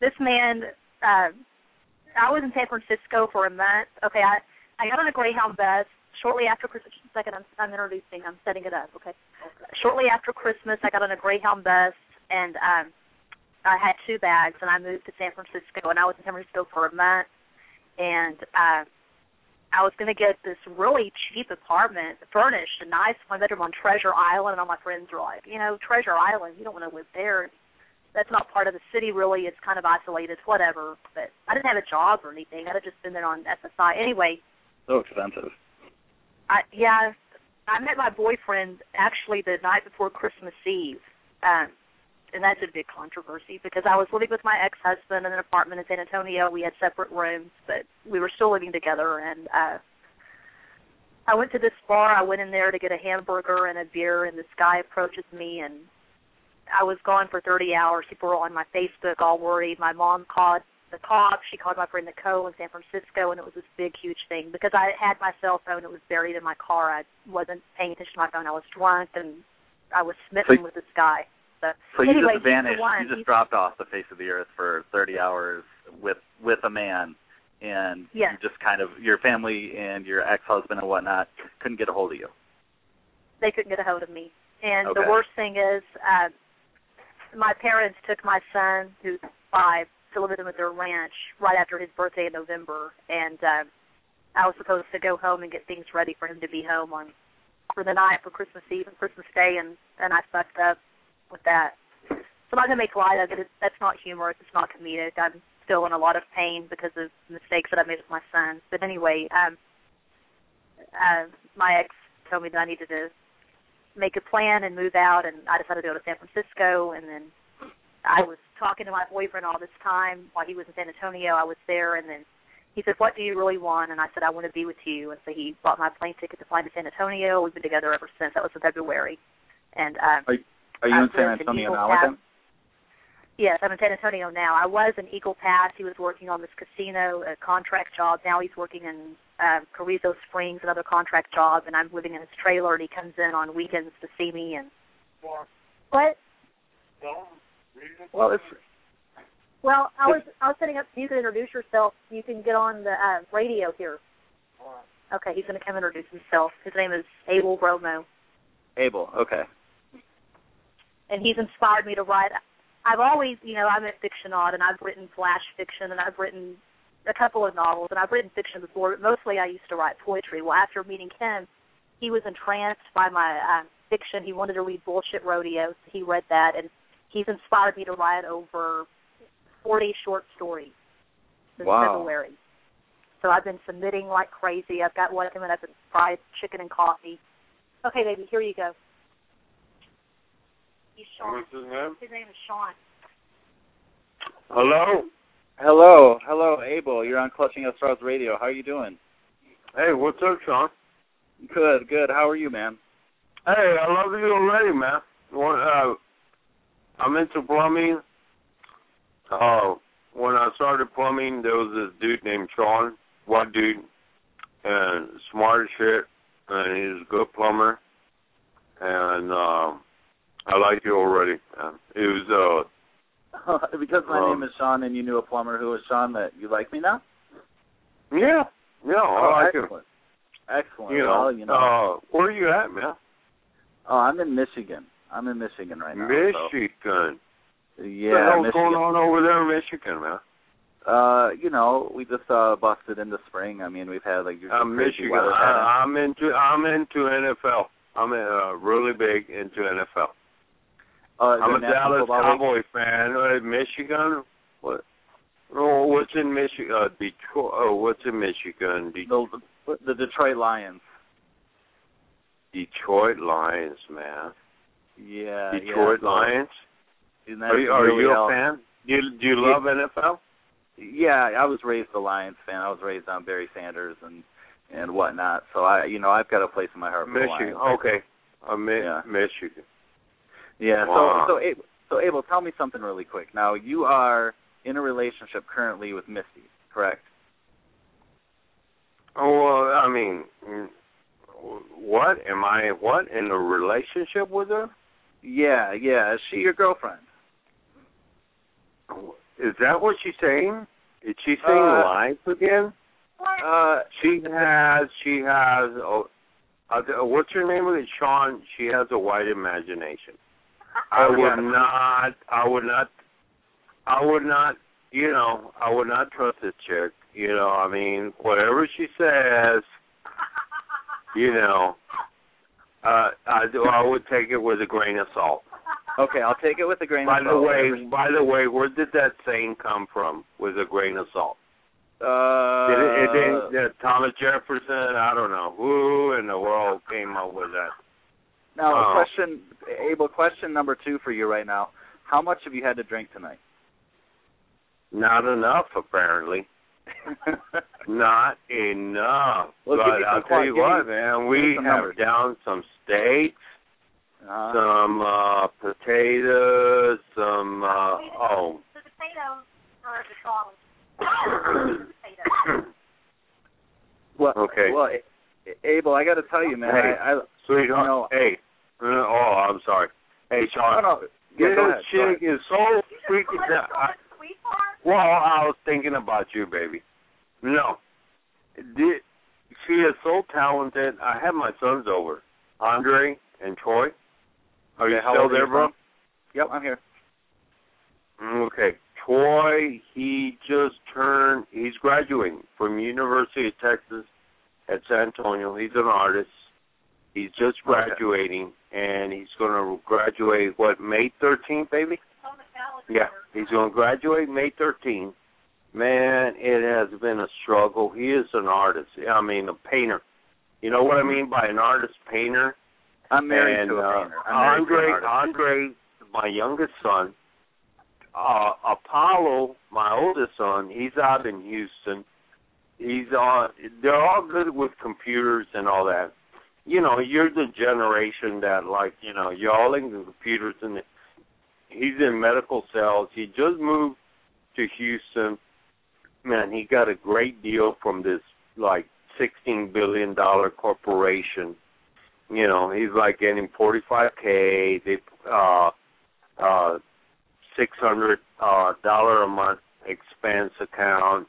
I was in San Francisco for a month. Okay, I got on a Greyhound bus shortly after Christmas. Just a second, I'm introducing. I'm setting it up. Okay. Shortly after Christmas, I got on a Greyhound bus, and I had 2 bags, and I moved to San Francisco, and I was in San Francisco for a month, and I was going to get this really cheap apartment, furnished, a nice one-bedroom on Treasure Island, and all my friends were like, Treasure Island, you don't want to live there. That's not part of the city, really. It's kind of isolated, whatever. But I didn't have a job or anything. I'd have just been there on SSI. Anyway. So expensive. I met my boyfriend actually the night before Christmas Eve. And that's a big controversy because I was living with my ex-husband in an apartment in San Antonio. We had separate rooms, but we were still living together. And I went to this bar. I went in there to get a hamburger and a beer, and this guy approaches me, and I was gone for 30 hours. People were on my Facebook all worried. My mom called the cops. She called my friend Nicole in San Francisco, and it was this big, huge thing. Because I had my cell phone. It was buried in my car. I wasn't paying attention to my phone. I was drunk, and I was smitten with this guy. So anyway, you just vanished. You just dropped off the face of the earth for 30 hours with a man, and yes. You just kind of, your family and your ex-husband and whatnot couldn't get a hold of you. They couldn't get a hold of me. And okay. The worst thing is my parents took my son, who's 5, to live with them at their ranch right after his birthday in November, and I was supposed to go home and get things ready for him to be home for the night for Christmas Eve and Christmas Day, and I fucked up with that. So I'm not going to make light of it. That's not humorous. It's not comedic. I'm still in a lot of pain because of mistakes that I made with my son. But anyway, my ex told me that I needed to make a plan and move out, and I decided to go to San Francisco, and then I was talking to my boyfriend all this time while he was in San Antonio. I was there, and then he said, "What do you really want?" And I said, "I want to be with you." And so he bought my plane ticket to fly to San Antonio. We've been together ever since. That was in February. And Are you in San Antonio now with him? Yes, I'm in San Antonio now. I was in Eagle Pass. He was working on this casino, a contract job. Now he's working in Carrizo Springs, another contract job, and I'm living in his trailer, and he comes in on weekends to see me. And what? Well, I was setting up so you can introduce yourself. You can get on the radio here. Okay, he's going to come introduce himself. His name is Abel Romo. Abel, okay. And he's inspired me to write. I've always, I'm a fictionaut, and I've written flash fiction, and I've written a couple of novels, and I've written fiction before, but mostly I used to write poetry. Well, after meeting him, he was entranced by my fiction. He wanted to read Bullshit Rodeo, so he read that, and he's inspired me to write over 40 short stories since February. So I've been submitting like crazy. I've got one coming up in fried chicken and coffee. Okay, baby, here you go. He's Sean. What's his name? His name is Sean. Hello? Hello, Abel. You're on Clutching at Straws Radio. How are you doing? Hey, what's up, Sean? Good. How are you, man? Hey, I love you already, man. I'm into plumbing. When I started plumbing, there was this dude named Sean, white dude, and smart as shit, and he's a good plumber, and I like you already. It was because my name is Sean, and you knew a plumber who was Sean, that you like me now? Yeah, I like excellent. you. Excellent. Where are you at, man? Oh, I'm in Michigan. I'm in Michigan right now. Michigan. So. Yeah, what's going on over there in Michigan, man? We just busted into spring. I mean, we've had like Michigan. I'm into NFL. I'm really big into NFL. I'm a Dallas Cowboy fan. Michigan? What? Oh, what's in Michigan? Detroit. Oh, what's in Michigan? The Detroit Lions. Detroit Lions, man. Yeah. Detroit Lions. Are you a fan? Do you love NFL? Yeah, I was raised a Lions fan. I was raised on Barry Sanders and whatnot. So I've got a place in my heart for Michigan. the Lions. Okay. Michigan. Yeah. Wow. So Abel, tell me something really quick. Now, you are in a relationship currently with Misty, correct? Oh, well, I mean, what am I? What in a relationship with her? Yeah. Is she your girlfriend? Is that what she's saying? Is she saying lies again? She has. What's her name again? Sean. She has a wide imagination. I would not I would not, I would not trust this chick. I mean, whatever she says, I would take it with a grain of salt. Okay, I'll take it with a grain of salt. By the way, where did that saying come from? With a grain of salt. Did Thomas Jefferson? I don't know who in the world came up with that. Now, question number 2 for you right now. How much have you had to drink tonight? Not enough, apparently. Not enough. Well, but I'll tell you what, man, we have down some steaks, some potatoes, some, The potatoes are the sauce. Well, okay. Well, Abel, I got to tell you, man. Hey, sweetheart. Hey. Oh, I'm sorry. Hey, Sean. No. This chick is so freaking down. Well, I was thinking about you, baby. No. She is so talented. I had my sons over, Andre and Troy. Are you still there, bro? Yep, I'm here. Okay. Troy, he's graduating from University of Texas at San Antonio. He's an artist. He's just graduating, and he's going to graduate, May 13th, baby? Yeah, he's going to graduate May 13th. Man, it has been a struggle. He is an artist. I mean, a painter. You know what I mean by an artist painter? I'm married to a painter. Andre, my youngest son, Apollo, my oldest son, he's out in Houston. They're all good with computers and all that. You're the generation that, you're all in the computers, and he's in medical sales. He just moved to Houston. Man, he got a great deal from this, $16 billion corporation. He's, getting $45K, $600 a month expense account,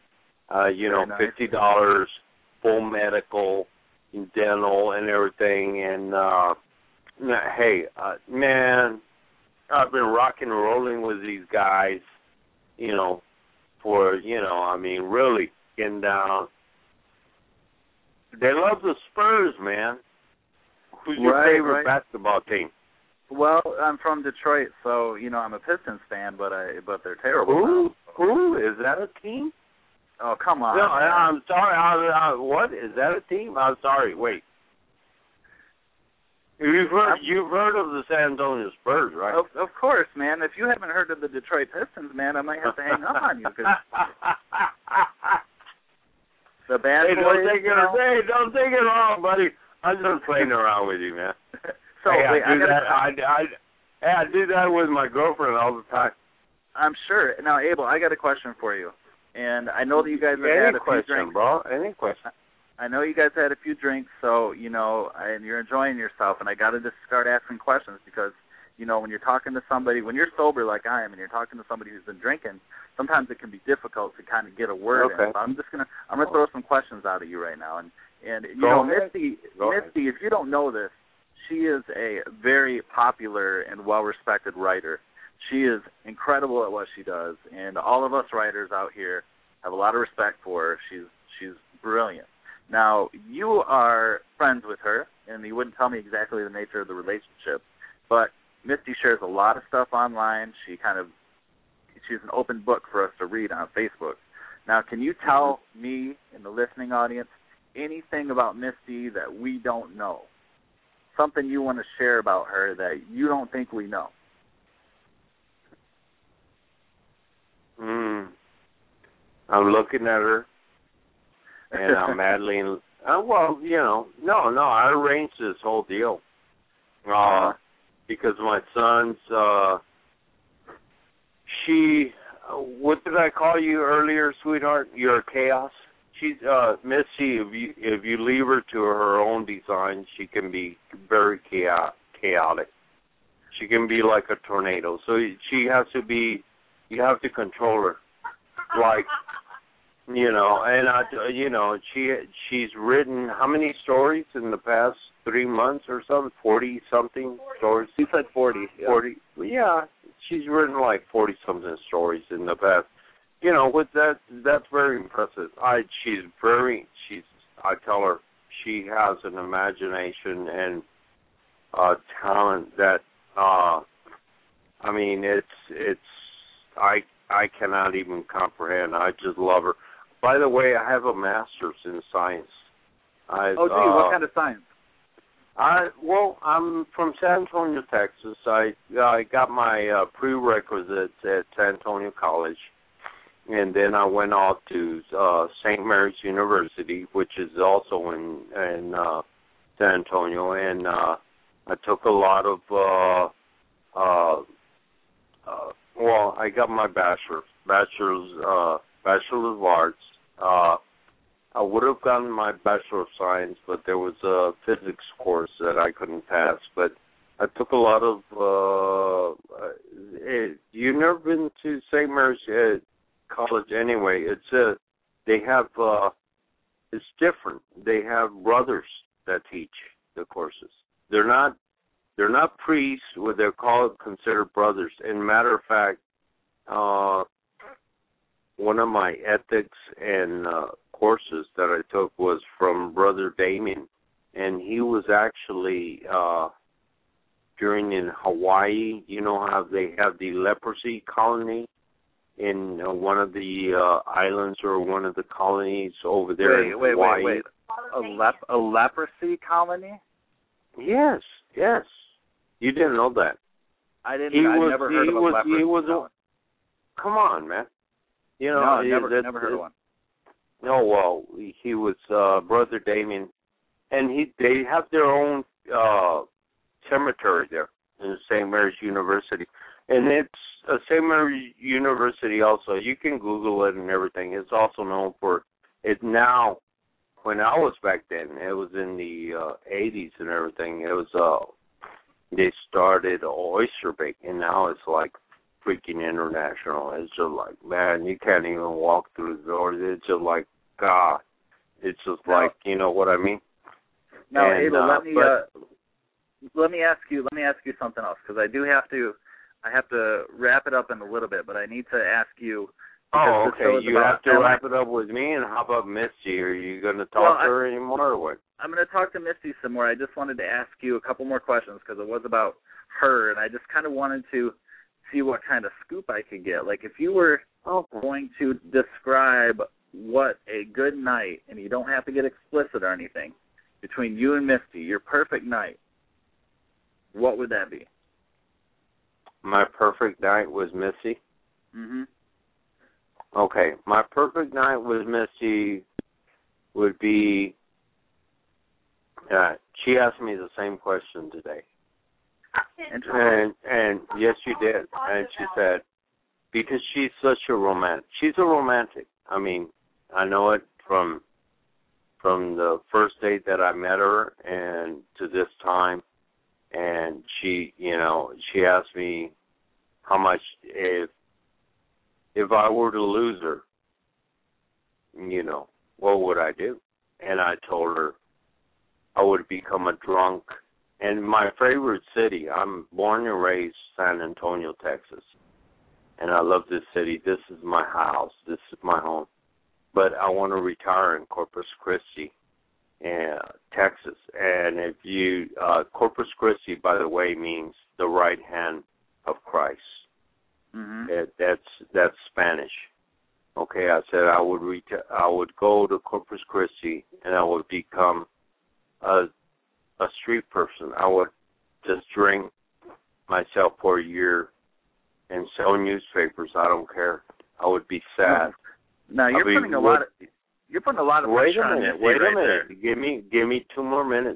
$50 full medical, dental, and everything. And, man, I've been rocking and rolling with these guys, for, really getting down. They love the Spurs, man. Who's your favorite basketball team? Well, I'm from Detroit, so, I'm a Pistons fan, but they're terrible. Who? Is that a team? Oh, come on. No, I'm sorry. What? Is that a team? I'm sorry. Wait. You've heard of the San Antonio Spurs, right? Of course, man. If you haven't heard of the Detroit Pistons, man, I might have to hang up on you. Cause the bad boys, don't take it wrong, buddy. I'm just playing around with you, man. I do that with my girlfriend all the time. I'm sure. Now, Abel, I got a question for you. And I know that you guys have had a few drinks. Bro. Any question. I know you guys had a few drinks, so, and you're enjoying yourself, and I got to just start asking questions because, when you're talking to somebody, when you're sober like I am and you're talking to somebody who's been drinking, sometimes it can be difficult to kind of get a word in. So I'm going to throw some questions out at you right now. And Misty, if you don't know this, she is a very popular and well-respected writer. She is incredible at what she does, and all of us writers out here have a lot of respect for her. She's brilliant. Now, you are friends with her, and you wouldn't tell me exactly the nature of the relationship, but Misty shares a lot of stuff online. She's an open book for us to read on Facebook. Now, can you tell me and the listening audience anything about Misty that we don't know? Something you want to share about her that you don't think we know? I'm looking at her, and I'm madly in. I arranged this whole deal because my son's. What did I call you earlier, sweetheart? You're a chaos. She's Missy. If you leave her to her own design, she can be very chaotic. She can be like a tornado. So she has to be. You have to control her, and she's written how many stories in the past 3 months or something? 40-something stories. She said 40. Yeah. 40. Yeah, she's written like 40-something stories in the past. You know, with that's very impressive. I tell her she has an imagination and talent that I mean, I cannot even comprehend. I just love her. By the way, I have a master's in science. What kind of science? Well, I'm from San Antonio, Texas. I got my prerequisites at San Antonio College, and then I went off to St. Mary's University, which is also in San Antonio, and I took a lot of well, I got my bachelor's of arts. I would have gotten my Bachelor of Science, but there was a physics course that I couldn't pass. But I took a lot of. You've never been to St. Mary's College anyway? They have. It's different. They have brothers that teach the courses. They're not priests. What they're considered brothers. And matter of fact, one of my ethics and courses that I took was from Brother Damien, and he was actually during in Hawaii. You know how they have the leprosy colony in one of the islands or one of the colonies over there in Hawaii. Wait. A leprosy colony? Yes. You didn't know that. I didn't. I never heard of a leprosy colony. Come on, man. You know, no, never heard of one. No, well, he was Brother Damien, and they have their own cemetery there in St. Mary's University, and it's St. Mary's University. Also, you can Google it and everything. It's also known for it now. When I was back then, it was in the 80s and everything. It was they started oyster bake, and now it's like freaking international. It's just like, man, you can't even walk through the doors. It's just like, God. It's just like, you know what I mean? Now, Abel, let me ask you something else, because I have to wrap it up in a little bit, but I need to ask you. Oh, okay. You have to wrap it up with me, and how about Misty? Are you going to talk to her anymore or what? I'm going to talk to Misty some more. I just wanted to ask you a couple more questions, because it was about her, and I just kind of wanted to see what kind of scoop I could get. Like, if you were going to describe what a good night, and you don't have to get explicit or anything, between you and Misty, your perfect night, what would that be? My perfect night was Misty? Mm-hmm. Okay, my perfect night with Misty would be, she asked me the same question today. And yes, she did. And she said, because she's such a romantic. She's a romantic. I mean, I know it from the first date that I met her and to this time. And she asked me how much, if I were to lose her, what would I do? And I told her I would become a drunk. And my favorite city, I'm born and raised San Antonio, Texas. And I love this city. This is my house. This is my home. But I want to retire in Corpus Christi, Texas. And if you, Corpus Christi, by the way, means the right hand of Christ. Mm-hmm. That's Spanish. Okay, I said I would go to Corpus Christi and I would become a street person. I would just drink myself for a year and sell newspapers. I don't care. I would be sad. Now you're putting a lot of pressure on Misty Wait a right minute. there. Give me 2 more minutes.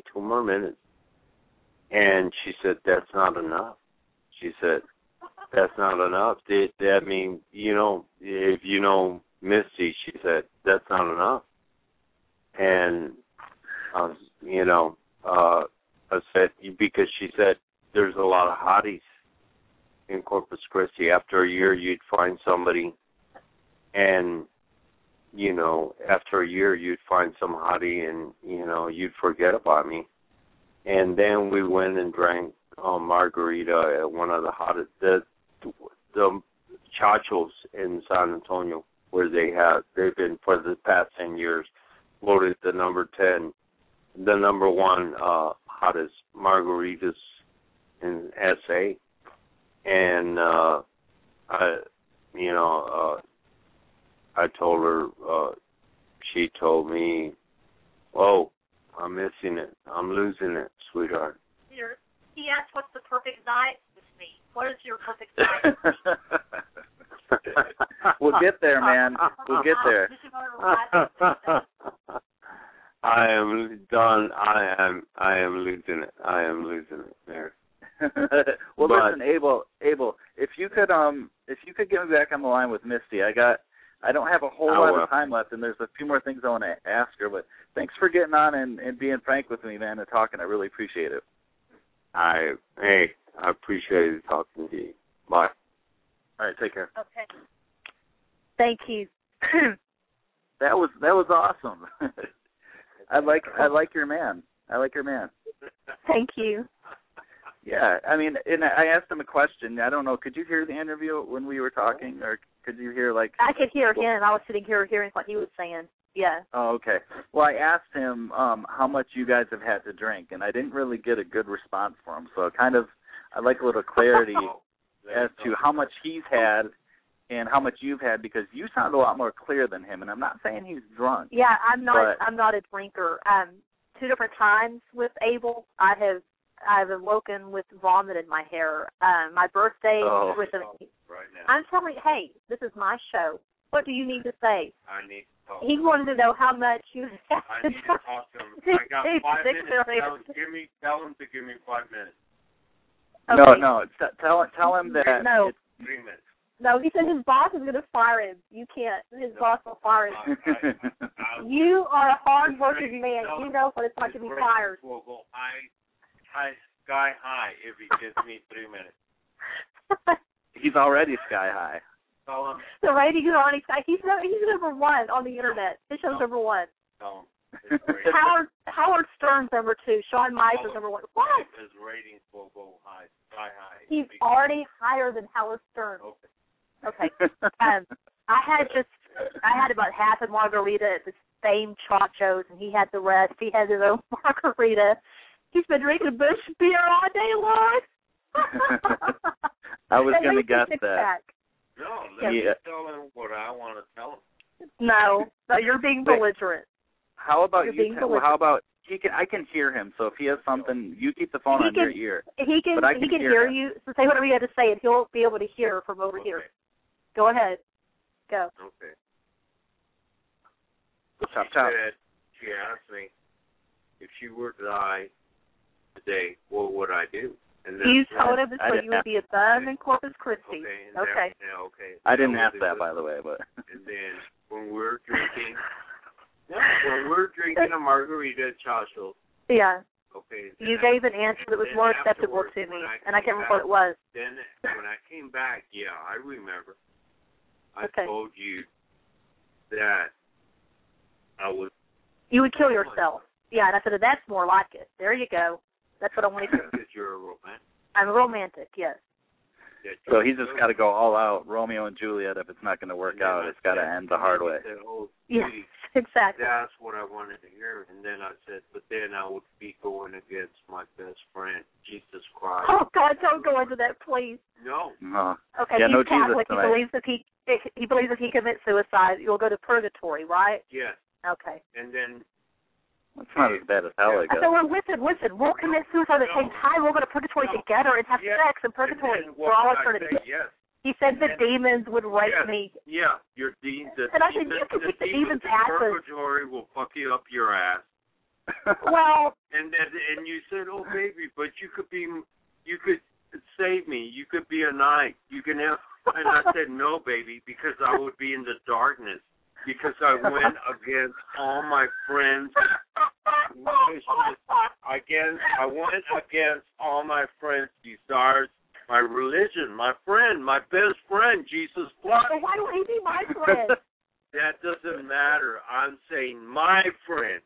And she said, that's not enough. She said, that's not enough. That means, if you know Misty, she said, that's not enough. And, I said, because she said there's a lot of hotties in Corpus Christi. After a year, you'd find somebody, and, after a year, you'd find some hottie, and, you'd forget about me. And then we went and drank margarita at one of the hottest. the Chachos in San Antonio, where they've been for the past 10 years voted the number 10, the number one hottest margaritas in SA, and I told her, she told me, "Oh, I'm missing it. I'm losing it, sweetheart." He asked, "What's the perfect diet with me? What is your perfect diet?" We'll get there, man. We'll get there. I am done. I am losing it. I am losing it, Mary. Well, listen, Abel, if you could get me back on the line with Misty, I don't have a whole lot of time left, and there's a few more things I want to ask her. But thanks for getting on and being frank with me, man, and talking. I really appreciate it. I appreciate talking to you. Bye. All right, take care. Okay. Thank you. That was awesome. I like your man. I like your man. Thank you. Yeah, I mean, and I asked him a question. I don't know. Could you hear the interview when we were talking, or could you hear like? I could hear him. I was sitting here hearing what he was saying. Yeah. Oh, okay. Well, I asked him how much you guys have had to drink, and I didn't really get a good response from him. So I'd like a little clarity as to how much he's had and how much you've had, because you sound a lot more clear than him. And I'm not saying he's drunk. Yeah, I'm not a drinker. 2 different times with Abel, I've awoken with vomit in my hair. My birthday with a. Right now. I'm telling you, hey, this is my show. What do you need to say? I need to talk. He wanted to know how much you had. I need to talk to him. I got 5 minutes. Tell him to give me 5 minutes. Okay. No. Tell him that. No. It's 3 minutes. No, he said his boss is going to fire him. You can't. His boss will fire him. You are a hard-working man. You know what it's like to be fired. Will go sky high if he gives me 3 minutes. He's already sky high. Tell him. The rating is on. He's number 1 on the internet. His show's number 1. Tell him. Howard Stern's number 2. Shawn Michaels is number 1. What? His ratings will go high, sky high. He's already higher than Howard Stern. Okay. I had about half a margarita at the same Chachos, and he had the rest. He had his own margarita. He's been drinking Busch beer all day long. I was going to guess that. No, let me tell him what I want to tell him. No, you're being belligerent. How about how about I can hear him. So if he has something, you keep the phone on your ear. He can hear you. So say whatever you have to say, and he'll be able to hear from over here. Go ahead. Go. Okay. Chop. She asked me, if she were to die today, what would I do? And you told him so you would be above in Corpus Christi. Okay. I didn't ask that, by the way, but. And then when we're drinking a margarita at Chachos. Yeah. Okay. You gave an answer that was more acceptable to me, and I can't remember what it was. Then when I came back, I remember. I told you that I would. You would kill yourself. Yeah, and I said, that's more like it. There you go. That's what I want to do. Because you're a romantic. I'm a romantic, yes. So he's just got to go all out, Romeo and Juliet. If it's not going to work out, it's got to end the hard way. Said, yes, exactly. That's what I wanted to hear. And then I said, but then I would be going against my best friend, Jesus Christ. Oh, God, don't go into that, please. No. Okay, he's Catholic. He believes if he commits suicide, you'll go to purgatory, right? Yes. Okay. And then. That's not as bad as hell, I guess. So, well, listen, we'll commit suicide at the same time. We'll go to purgatory together and have sex in purgatory for all eternity. Yes. He said the demons would rape me. Yeah, your demons. And I said, you can kick the demons' asses. Purgatory will fuck you up your ass. Well. And you said, oh, baby, but you could save me. You could be a knight. You can have. And I said, no, baby, because I would be in the darkness. Because I went against all my friends' wishes. I went against all my friends' desires, my religion, my friend, my best friend, Jesus Christ. So why don't he be my friend? That doesn't matter. I'm saying my friend.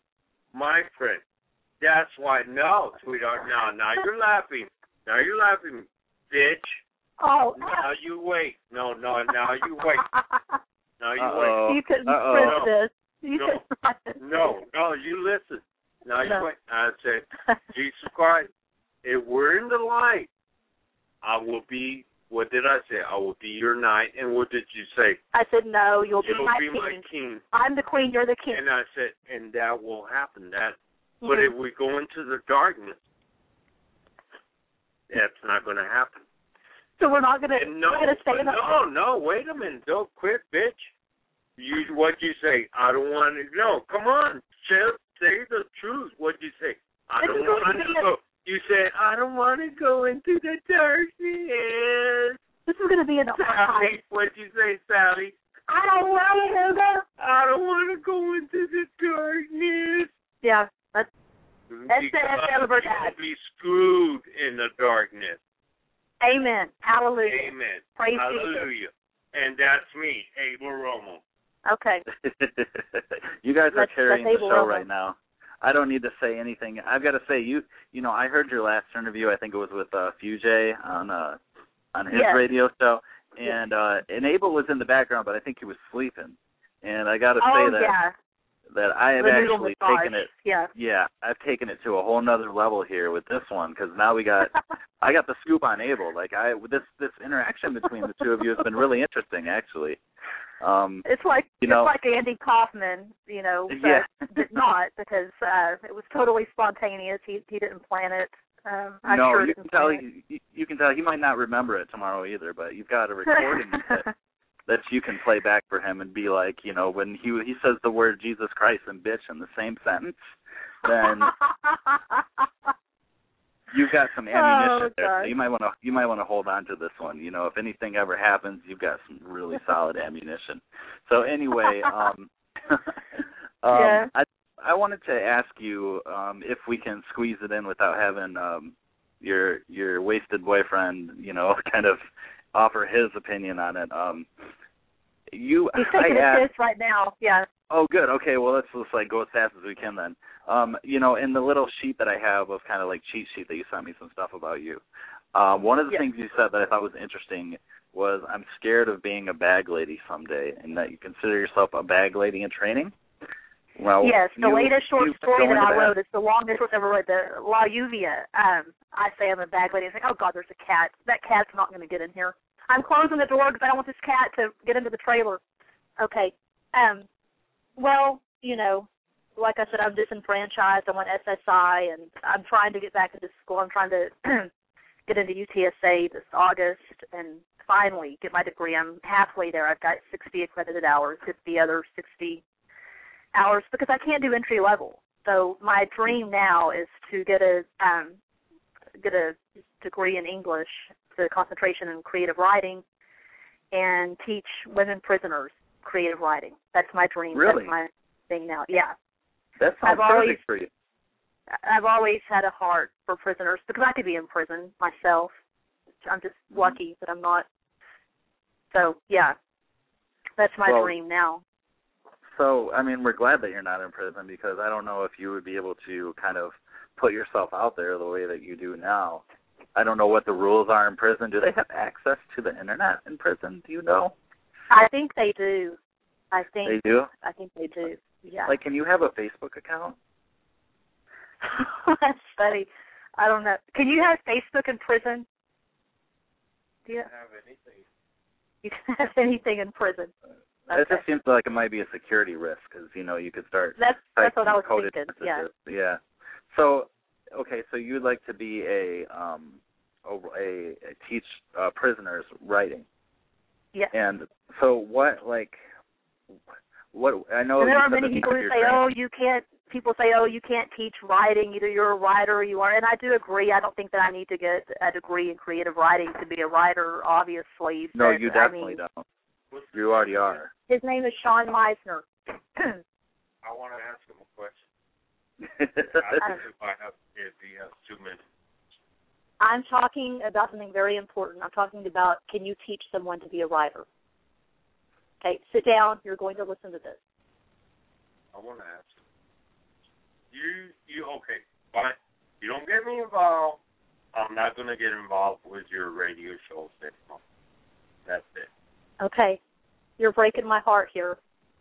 That's why. No, sweetheart. Now you're laughing. Bitch. Oh. Now you wait. No, now you wait. Now you wait. You couldn't print this. You No, you listen. Now you wait. I said, Jesus Christ, if we're in the light, I will be, what did I say? I will be your knight. And what did you say? I said, no, you'll be my king. I'm the queen, you're the king. And I said, and that will happen. But if we go into the darkness, that's not going to happen. So we're not going to stay in the... No, wait a minute. Don't quit, bitch. What you say? I don't want to... No, come on. Say the truth. What you say? I don't want to go... You said, I don't want to go into the darkness. This is going to be an... Sally, what'd you say, Sally? I don't want to go into the darkness. Yeah, that's Albert Dad. Be screwed in the darkness. Amen. Hallelujah. Amen. Praise Hallelujah. Jesus. And that's me, Abel Romo. Okay. You guys are carrying the show right now. I don't need to say anything. I've got to say, you know, I heard your last interview. I think it was with Fujay on his radio show, and Abel was in the background, but I think he was sleeping. And I got to say that I have actually taken it. Yeah, I've taken it to a whole nother level here with this one, because now I got the scoop on Abel. Like this interaction between the two of you has been really interesting, actually. It's like Andy Kaufman, did not, because it was totally spontaneous. He didn't plan it. You can tell. You can tell he might not remember it tomorrow either, but you've got a recording that you can play back for him and be like, when he says the word Jesus Christ and bitch in the same sentence, then you've got some ammunition there. So you might want to hold on to this one. If anything ever happens, you've got some really solid ammunition. So anyway, I wanted to ask you if we can squeeze it in without having your wasted boyfriend, kind of offer his opinion on it. He's taking a piss right now. Yeah. Oh, good. Okay. Well, let's just go as fast as we can then. In the little sheet that I have of kind of like cheat sheet that you sent me some stuff about you, one of the things you said that I thought was interesting was, I'm scared of being a bag lady someday, and that you consider yourself a bag lady in training. Well, yes, the latest short story that I wrote is the longest one I ever wrote, the La Lluvia. I say I'm a bag lady. It's like, oh, God, there's a cat. That cat's not going to get in here. I'm closing the door because I don't want this cat to get into the trailer. Okay. Well, like I said, I'm disenfranchised. I'm on SSI, and I'm trying to get back into school. I'm trying to get into UTSA this August and finally get my degree. I'm halfway there. I've got 60 accredited hours, get the other 60 hours, because I can't do entry level. So my dream now is to get a degree in English, the concentration in creative writing, and teach women prisoners creative writing. That's my dream. Really? That's my thing now. Yeah. That sounds perfect for you. I've always had a heart for prisoners, because I could be in prison myself. I'm just lucky that I'm not. So, yeah, that's my dream now. So, we're glad that you're not in prison, because I don't know if you would be able to kind of put yourself out there the way that you do now. I don't know what the rules are in prison. Do they have access to the internet in prison? Do you know? I think they do. They do? I think they do, yeah. Like, can you have a Facebook account? That's funny. I don't know. Can you have Facebook in prison? Do you have anything? You can have anything in prison. Okay. It just seems like it might be a security risk, because, you could start... That's what I was thinking, yeah. Yeah. So, okay, so you'd like to be a teach prisoners writing. Yeah. And so what I know... And there are many people who say, people say, you can't teach writing, either you're a writer or you are, and I do agree. I don't think that I need to get a degree in creative writing to be a writer, obviously. No, you definitely don't. You already are. His name is Sean Meisner. I want to ask him a question. If he has 2 minutes. I'm talking about something very important. I'm talking about, can you teach someone to be a writer? Okay, sit down. You're going to listen to this. I want to ask you. Okay, fine. You don't get me involved. I'm not going to get involved with your radio shows anymore. That's it. Okay. You're breaking my heart here.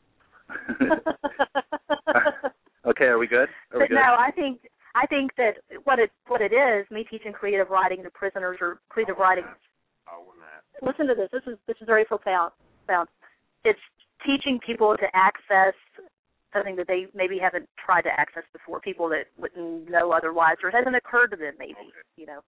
Okay, are we good? But no, I think that what it is, me teaching creative writing to prisoners or creative writing. Listen to this. This is very profound. It's teaching people to access something that they maybe haven't tried to access before. People that wouldn't know otherwise, or it hasn't occurred to them maybe. You know.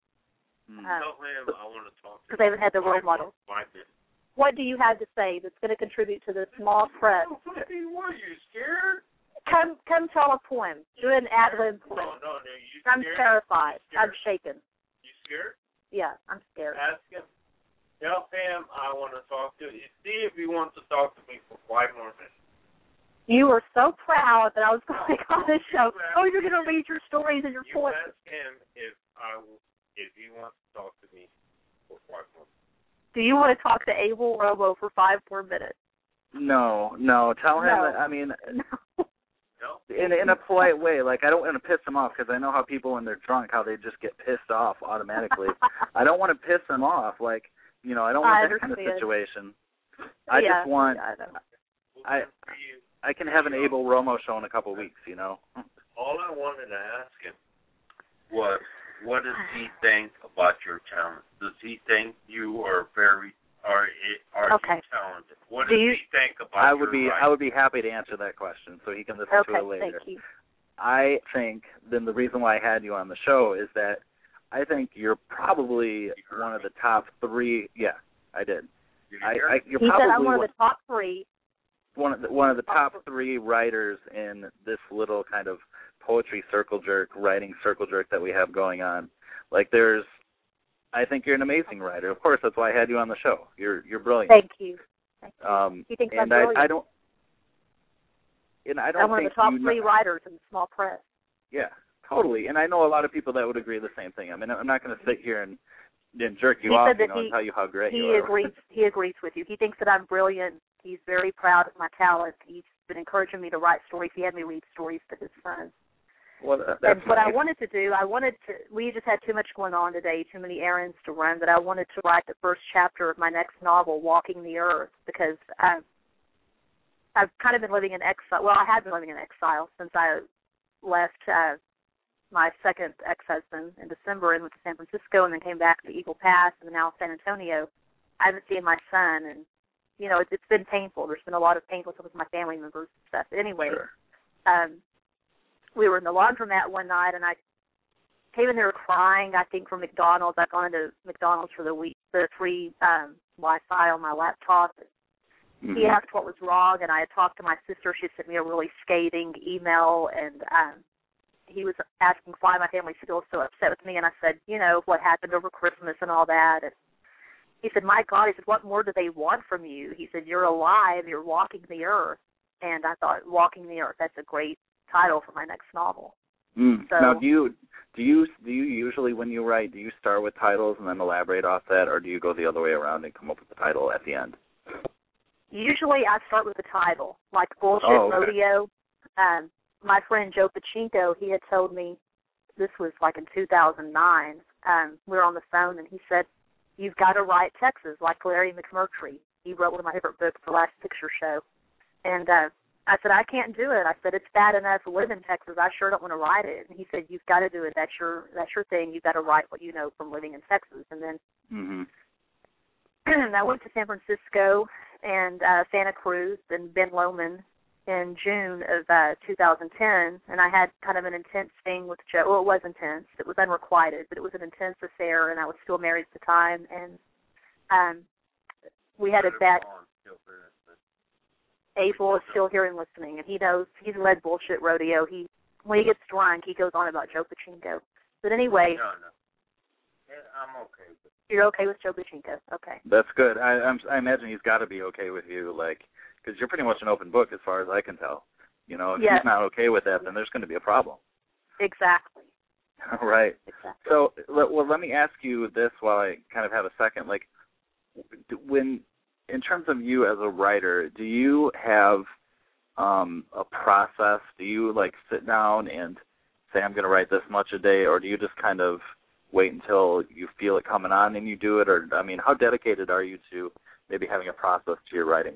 Because they haven't had the role model. What do you have to say that's going to contribute to the small press? What are you scared? Come tell a poem. Do an ad-lib poem. No, you scared? I'm terrified. I'm shaken. You scared? Yeah, I'm scared. Ask him. Tell him I want to talk to you. See if he wants to talk to me for 5 more minutes. You were so proud that I was going on this show. Oh, you're going to read your stories and your poems. You ask him if he wants to talk to me for 5 more minutes. Do you want to talk to Abel Robo for 5 more minutes? No. Tell him that, I mean... No. In a polite way, like I don't want to piss them off because I know how people when they're drunk, how they just get pissed off automatically. I don't want to piss them off, like I don't want that kind of situation. I just want I can have an Abel Romo show in a couple of weeks, All I wanted to ask him was, what does he think about your talent? Does he think you are very Are you talented? What does he think about I would be happy to answer that question so he can listen to it later. Thank you. I think then the reason why I had you on the show is that I think you're probably one of the top 3. Yeah, I did. You're he probably said I'm one of the top 3. One of the top 3 writers in this little kind of poetry circle jerk, writing circle jerk that we have going on. Like I think you're an amazing writer. Of course, that's why I had you on the show. You're brilliant. Thank you. He thinks I'm brilliant. I don't I'm one of the top 3 writers in the small press. Yeah, totally. And I know a lot of people that would agree the same thing. I mean, I'm not going to sit here and jerk you off, and tell you how great you are. He agrees with you. He thinks that I'm brilliant. He's very proud of my talent. He's been encouraging me to write stories. He had me read stories to his friends. Well, and what I wanted to do, we just had too much going on today, too many errands to run, but I wanted to write the first chapter of my next novel, Walking the Earth, because I've kind of been living in exile. Well, I had been living in exile since I left my second ex-husband in December and went to San Francisco and then came back to Eagle Pass and now San Antonio. I haven't seen my son, and, it's been painful. There's been a lot of painful stuff with my family members and stuff. But anyway, we were in the laundromat one night, and I came in there crying, I think, from McDonald's. I'd gone into McDonald's for the free Wi-Fi on my laptop. Mm-hmm. He asked what was wrong, and I had talked to my sister. She sent me a really scathing email, and he was asking why my family's still so upset with me, and I said, what happened over Christmas and all that. And he said, my God, he said, what more do they want from you? He said, you're alive, you're walking the earth. And I thought, Walking the Earth, that's a great title for my next novel. So, now, do you usually, when you write, do you start with titles and then elaborate off that, or do you go the other way around and come up with the title at the end? Usually I start with the title, like Bullshit Rodeo. My friend Joe Pachinko, he had told me, this was like in 2009, we were on the phone, and he said, you've got to write Texas like Larry McMurtry. He wrote one of my favorite books, The Last Picture Show. And I said, I can't do it. I said, it's bad enough to live in Texas. I sure don't want to write it. And he said, you've got to do it. That's your thing. You've got to write what you know from living in Texas. And then I went to San Francisco and Santa Cruz and Ben Lomond in June of 2010, and I had kind of an intense thing with Joe. Well, it was intense. It was unrequited, but it was an intense affair, and I was still married at the time. And we had a bet. Abel is still here and listening, and he knows he's led Bullshit Rodeo. When he gets drunk, he goes on about Joe Pachinko. But anyway, no. I'm okay with it. You're okay with Joe Pachinko? Okay. That's good. I imagine he's got to be okay with you, because you're pretty much an open book as far as I can tell. If he's not okay with that, then there's going to be a problem. Exactly. Right. Exactly. So, let me ask you this while I kind of have a second. In terms of you as a writer, do you have a process? Do you sit down and say, I'm going to write this much a day, or do you just kind of wait until you feel it coming on and you do it? Or, I mean, how dedicated are you to maybe having a process to your writing?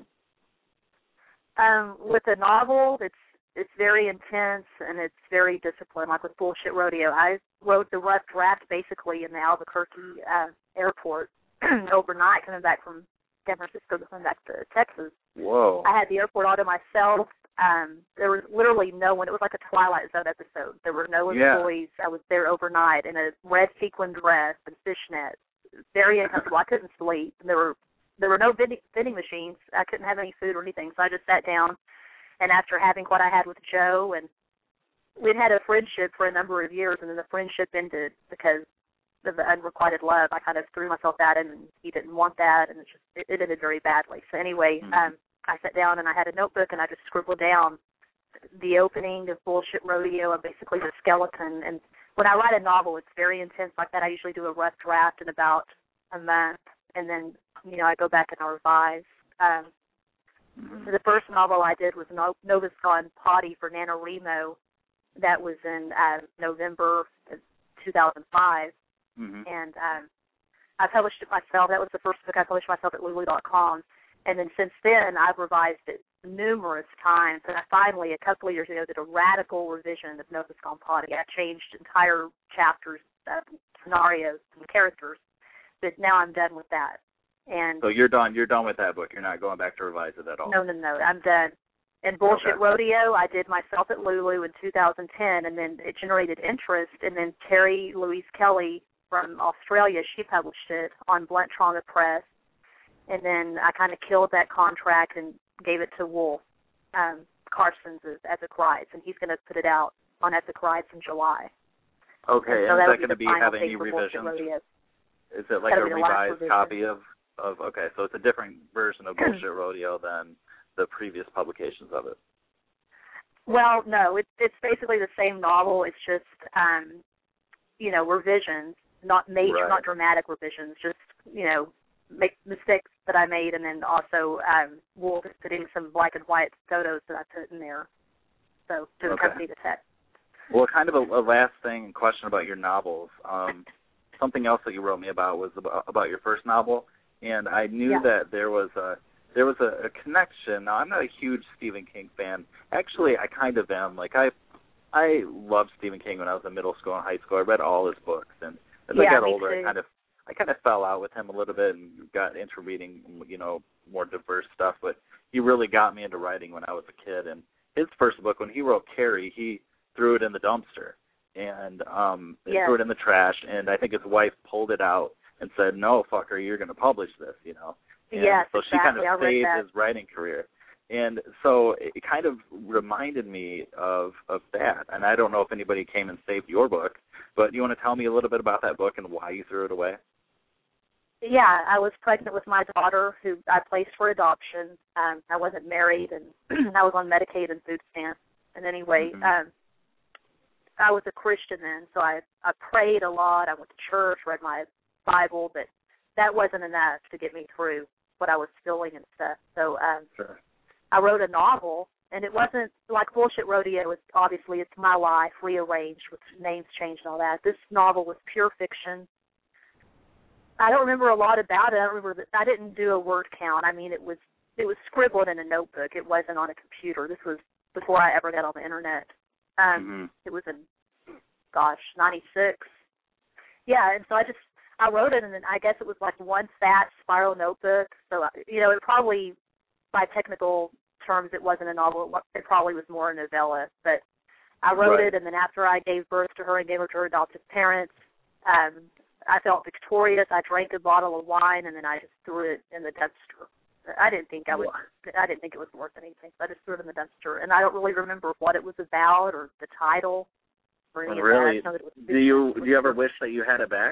With a novel, it's very intense and it's very disciplined. Like with Bullshit Rodeo, I wrote the rough draft basically in the Albuquerque airport overnight, coming back from San Francisco, coming back to Texas. Whoa! I had the airport all to myself. There was literally no one. It was like a Twilight Zone episode. There were no employees. I was there overnight in a red sequin dress and fishnets. Very uncomfortable. I couldn't sleep. There were no vending machines. I couldn't have any food or anything. So I just sat down. And after having what I had with Joe, and we'd had a friendship for a number of years, and then the friendship ended because of the unrequited love. I kind of threw myself at him, and he didn't want that, and it ended very badly. So anyway, I sat down, and I had a notebook, and I just scribbled down the opening of Bullshit Rodeo and basically the skeleton. And when I write a novel, it's very intense like that. I usually do a rough draft in about a month, and then, I go back and I revise. The first novel I did was Nova's Gone Potty for NaNoWriMo. That was in November of 2005. And I published it myself. That was the first book I published myself at Lulu.com. And then since then, I've revised it numerous times. And I finally, a couple of years ago, did a radical revision of Nova's Gone Potty. I changed entire chapters, scenarios, and characters. But now I'm done with that. And so you're done with that book. You're not going back to revise it at all. No, I'm done. And Bullshit Rodeo, I did myself at Lulu in 2010, and then it generated interest. And then Terry Louise Kelly from Australia, she published it on Blunt Trauma Press. And then I kind of killed that contract and gave it to Wolf Carson's Epic Rides, and he's going to put it out on Epic Rides in July. Okay, so and that is that going to be having any revisions? Is it like a revised copy of? Okay, so it's a different version of Bullshit Rodeo than the previous publications of it. Well, no, it's basically the same novel. It's just, revisions, not major, not dramatic revisions. Just, make mistakes that I made, and then also Wolf is putting some black and white photos that I put in there, so to accompany the text. Well, kind of a last thing, question about your novels. Something else that you wrote me about was about your first novel. And I knew that there was a connection. Now, I'm not a huge Stephen King fan. Actually, I kind of am. Like, I loved Stephen King when I was in middle school and high school. I read all his books, and as I got older, I kind of fell out with him a little bit and got into reading, more diverse stuff. But he really got me into writing when I was a kid. And his first book, when he wrote Carrie, he threw it in the dumpster and threw it in the trash. And I think his wife pulled it out and said, "No, fucker, you're going to publish this," And so she kind of saved his writing career. And so it kind of reminded me of that. And I don't know if anybody came and saved your book, but you want to tell me a little bit about that book and why you threw it away? Yeah, I was pregnant with my daughter, who I placed for adoption. I wasn't married, and I was on Medicaid and food stamps. And anyway, I was a Christian then, so I prayed a lot. I went to church, read my Bible, but that wasn't enough to get me through what I was feeling and stuff. So I wrote a novel, and it wasn't like Bullshit Rodeo. It's my life rearranged with names changed and all that. This novel was pure fiction. I don't remember a lot about it. I didn't do a word count. I mean, it was scribbled in a notebook. It wasn't on a computer. This was before I ever got on the internet. It was in 96. Yeah, and so I wrote it, and then I guess it was like one fat spiral notebook. So, it probably, by technical terms, it wasn't a novel. It probably was more a novella. But I wrote it, and then after I gave birth to her and gave her to her adoptive parents, I felt victorious. I drank a bottle of wine, and then I just threw it in the dumpster. I didn't think it was worth anything, so I just threw it in the dumpster. And I don't really remember what it was about or the title or any of that. Do you ever wish that you had it back?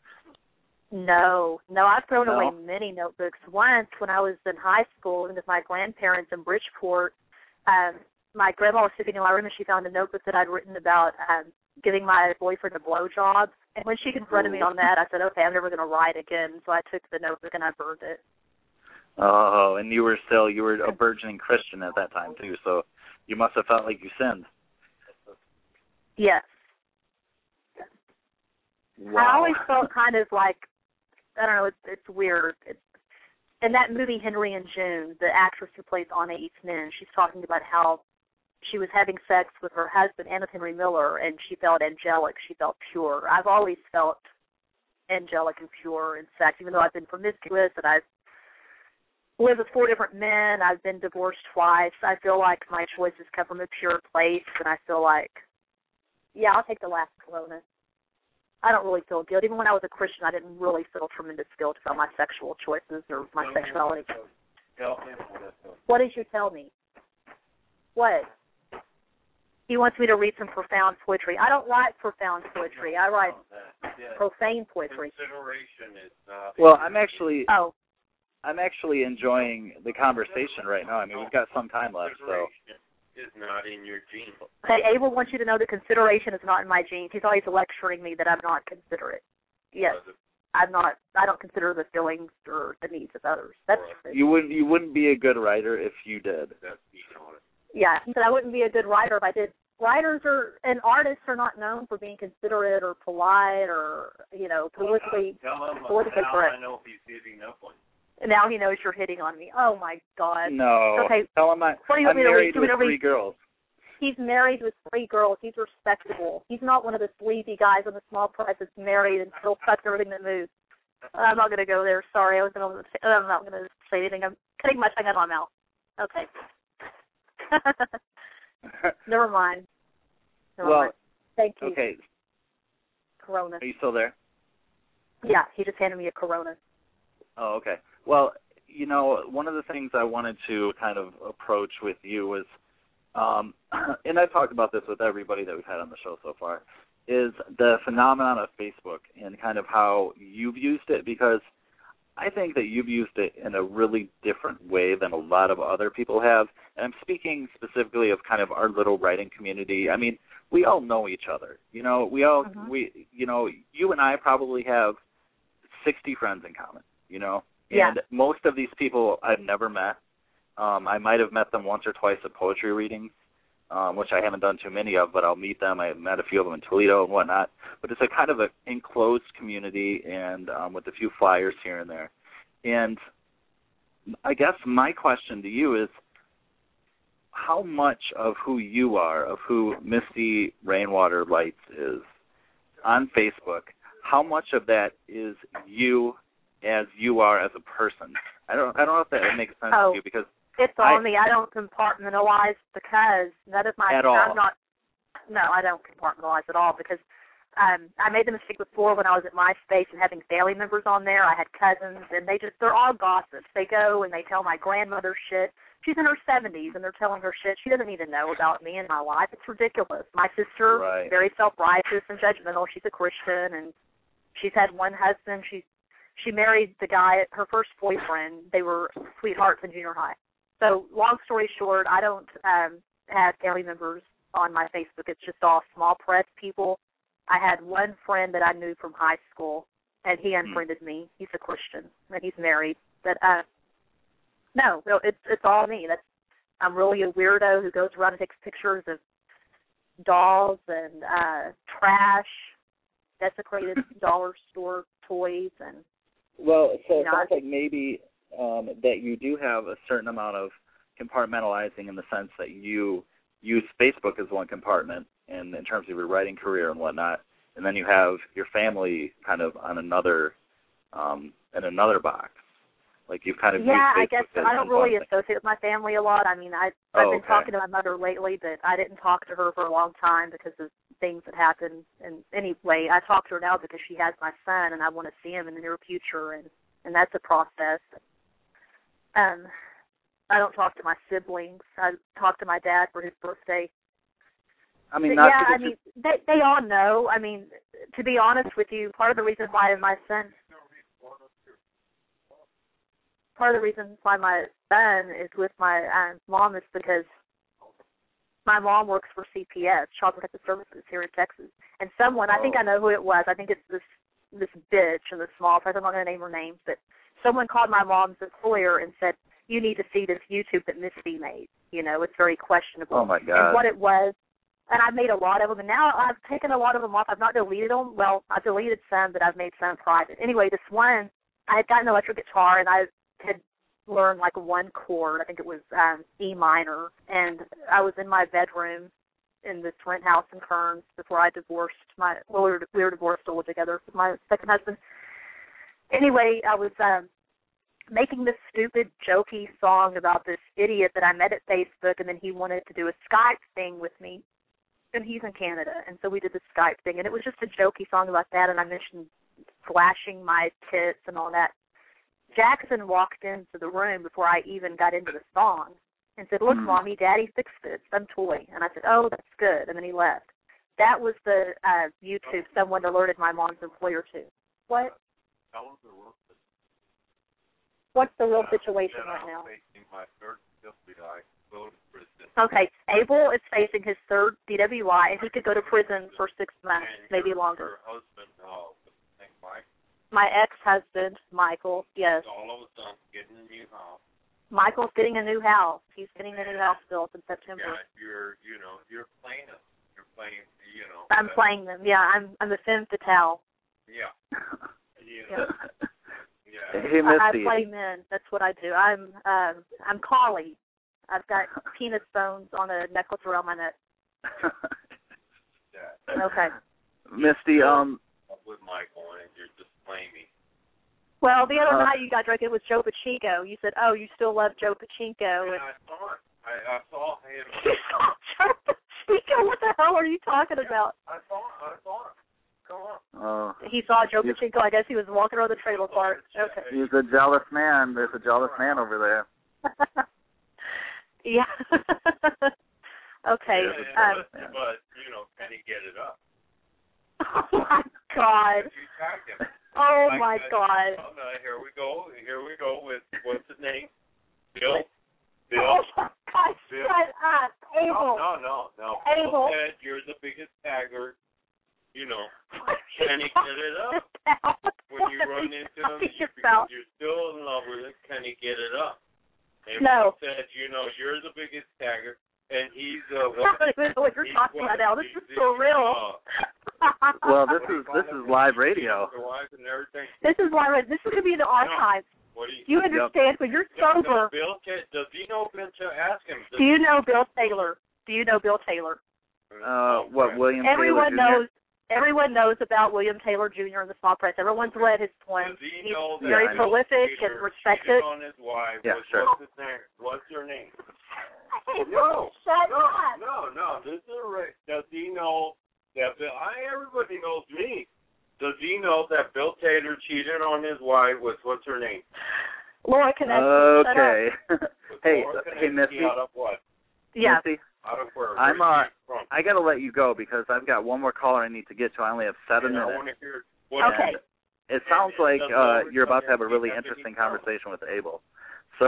No, I've thrown away many notebooks. Once, when I was in high school and with my grandparents in Bridgeport, my grandma was sitting in my room and she found a notebook that I'd written about giving my boyfriend a blowjob. And when she confronted me on that, I said, okay, I'm never going to write again. So I took the notebook and I burned it. Oh, and you were a burgeoning Christian at that time, too, so you must have felt like you sinned. Yes. Wow. I always felt kind of like, I don't know, it's weird. In that movie, Henry and June, the actress who plays Anna Eats Men, she's talking about how she was having sex with her husband, Anna Henry Miller, and she felt angelic. She felt pure. I've always felt angelic and pure in sex, even though I've been promiscuous and I've lived with 4 different men. I've been divorced twice. I feel like my choices come from a pure place, and I feel like, yeah, I'll take the last Corona. I don't really feel guilt. Even when I was a Christian, I didn't really feel tremendous guilt about my sexual choices or my sexuality. What did you tell me? What? He wants me to read some profound poetry. I don't write profound poetry. I write profane poetry. Well, I'm actually enjoying the conversation right now. I mean, we've got some time left, so. Is not in your genes. Okay, Abel wants you to know that consideration is not in my genes. He's always lecturing me that I'm not considerate. Yes, I'm not. I don't consider the feelings or the needs of others. That's true. You wouldn't be a good writer if you did. Yeah, he said I wouldn't be a good writer if I did. Writers and artists are not known for being considerate or polite or politically correct. I know if he's hitting up on you. Now he knows you're hitting on me. Oh, my God. No. Okay. Tell him I'm married with 3 girls. He's married with 3 girls. He's respectable. He's not one of the sleazy guys on the small press that's married and still cuts everything that moves. I'm not going to go there. Sorry. I'm not going to say anything. I'm cutting my tongue out of my mouth. Okay. Never mind. Thank you. Okay. Corona. Are you still there? Yeah, he just handed me a Corona. Oh, okay. Well, one of the things I wanted to kind of approach with you was, and I've talked about this with everybody that we've had on the show so far, is the phenomenon of Facebook and kind of how you've used it, because I think that you've used it in a really different way than a lot of other people have. And I'm speaking specifically of kind of our little writing community. I mean, we all know each other. You and I probably have 60 friends in common. And most of these people I've never met. I might have met them once or twice at poetry readings, which I haven't done too many of, but I'll meet them. I met a few of them in Toledo and whatnot. But it's a kind of an enclosed community and with a few flyers here and there. And I guess my question to you is, how much of who you are, of who Misty Rainwater Lights is on Facebook, how much of that is you as you are as a person? I don't know if that makes sense to you, because it's on me. I don't compartmentalize because none of my. At all. No, I don't compartmentalize at all because I made the mistake before when I was at MySpace and having family members on there. I had cousins, and they're all gossips. They go and they tell my grandmother shit. She's in her 70s, and they're telling her shit. She doesn't need to know about me and my life. It's ridiculous. My sister, very self-righteous and judgmental. She's a Christian, and she's had one husband. She married the guy, her first boyfriend. They were sweethearts in junior high. So long story short, I don't have family members on my Facebook. It's just all small press people. I had one friend that I knew from high school, and he unfriended me. He's a Christian, and he's married. But no, it's all me. I'm really a weirdo who goes around and takes pictures of dolls and trash, desecrated dollar store toys, and. Well, so it sounds like maybe that you do have a certain amount of compartmentalizing in the sense that you use Facebook as one compartment in terms of your writing career and whatnot, and then you have your family kind of on another in another box. Like you've kind of used Facebook. I guess I don't really associate with my family a lot. I mean, I've been talking to my mother lately, but I didn't talk to her for a long time because of things that happened. And anyway, I talk to her now because she has my son, and I want to see him in the near future, and that's a process. I don't talk to my siblings. I talk to my dad for his birthday. I mean, they all know. I mean, to be honest with you, part of the reason why my son is with my mom is because my mom works for CPS, Child Protective Services here in Texas. And someone, I think I know who it was. I think it's this bitch in the small press. I'm not going to name her name, but someone called my mom's employer and said, "You need to see this YouTube that Misty made. It's very questionable." Oh my God! And what it was, And I've made a lot of them, and now I've taken a lot of them off. I've not deleted them. Well, I've deleted some, but I've made some private. Anyway, this one, I had gotten an electric guitar, and I had learned like one chord. I think it was E minor, and I was in my bedroom in this rent house in Kearns before I divorced we were divorced still together with my second husband. Anyway, I was making this stupid, jokey song about this idiot that I met at Facebook, and then he wanted to do a Skype thing with me. And he's in Canada, and so we did the Skype thing, and it was just a jokey song about that, and I mentioned flashing my tits and all that. Jackson walked into the room before I even got into the song and said, "Look, Mommy, Daddy fixed it, some toy." And I said, "Oh, that's good," and then he left. That was the YouTube someone alerted my mom's employer to. What? What's the real situation right now? Okay, Abel is facing his third DWI, and he could go to prison for 6 months, maybe longer. My ex-husband, Michael, yes. Michael's getting a new house. He's getting a new house built in September. Yeah, you're playing them. I'm playing them. Yeah, I'm a femme fatale. Yeah. Hey, Misty. I play men. That's what I do. I'm Collie. I've got penis bones on a necklace around my neck. Okay. Misty, with Michael, and you're just playing me. Well, the other night you got drunk, it was Joe Pachinko. You said, "Oh, you still love Joe Pachinko." And I saw it. I saw him. You saw Joe Pachinko? What the hell are you talking about? I saw it. Come on. He saw Joe Pachinko. I guess he was walking around the trailer park. Okay. He's a jealous man. There's a jealous man over there. Yeah. Okay. But, can he get it up? Oh, my God. Oh, my God. Here we go with, what's his name? Bill? Oh, my God. Bill. Shut up. Abel. No. Abel. Said you're the biggest tagger. Can he get it up? When you run into him, because you're still in love with him, can he get it up? And no. He said, you're the biggest tagger, and he's I don't even know what you're talking about now. This is surreal. Well, this is live radio. This is live radio. This is going to be in the archives. You understand? When you're sober. Does he know Bill? Ask him. Do you know Bill Taylor? What, William Everyone Taylor Jr.? Everyone knows about William Taylor Jr. in the small press. Everyone's read his poems. He's very prolific and respected. On his wife. Yeah, sure. What's his name? What's her name? No. Shut up. No. This is right. Does he know that Bill? Everybody knows me. Does he know that Bill Taylor cheated on his wife with what's her name? Laura Connection. Okay. Hey, Misty. Out of what? Yeah. Misty, out of where? I got to let you go because I've got one more caller I need to get to. I only have 7 minutes. I want to hear what. Okay. It sounds like you're about to have a really interesting conversation with Abel. So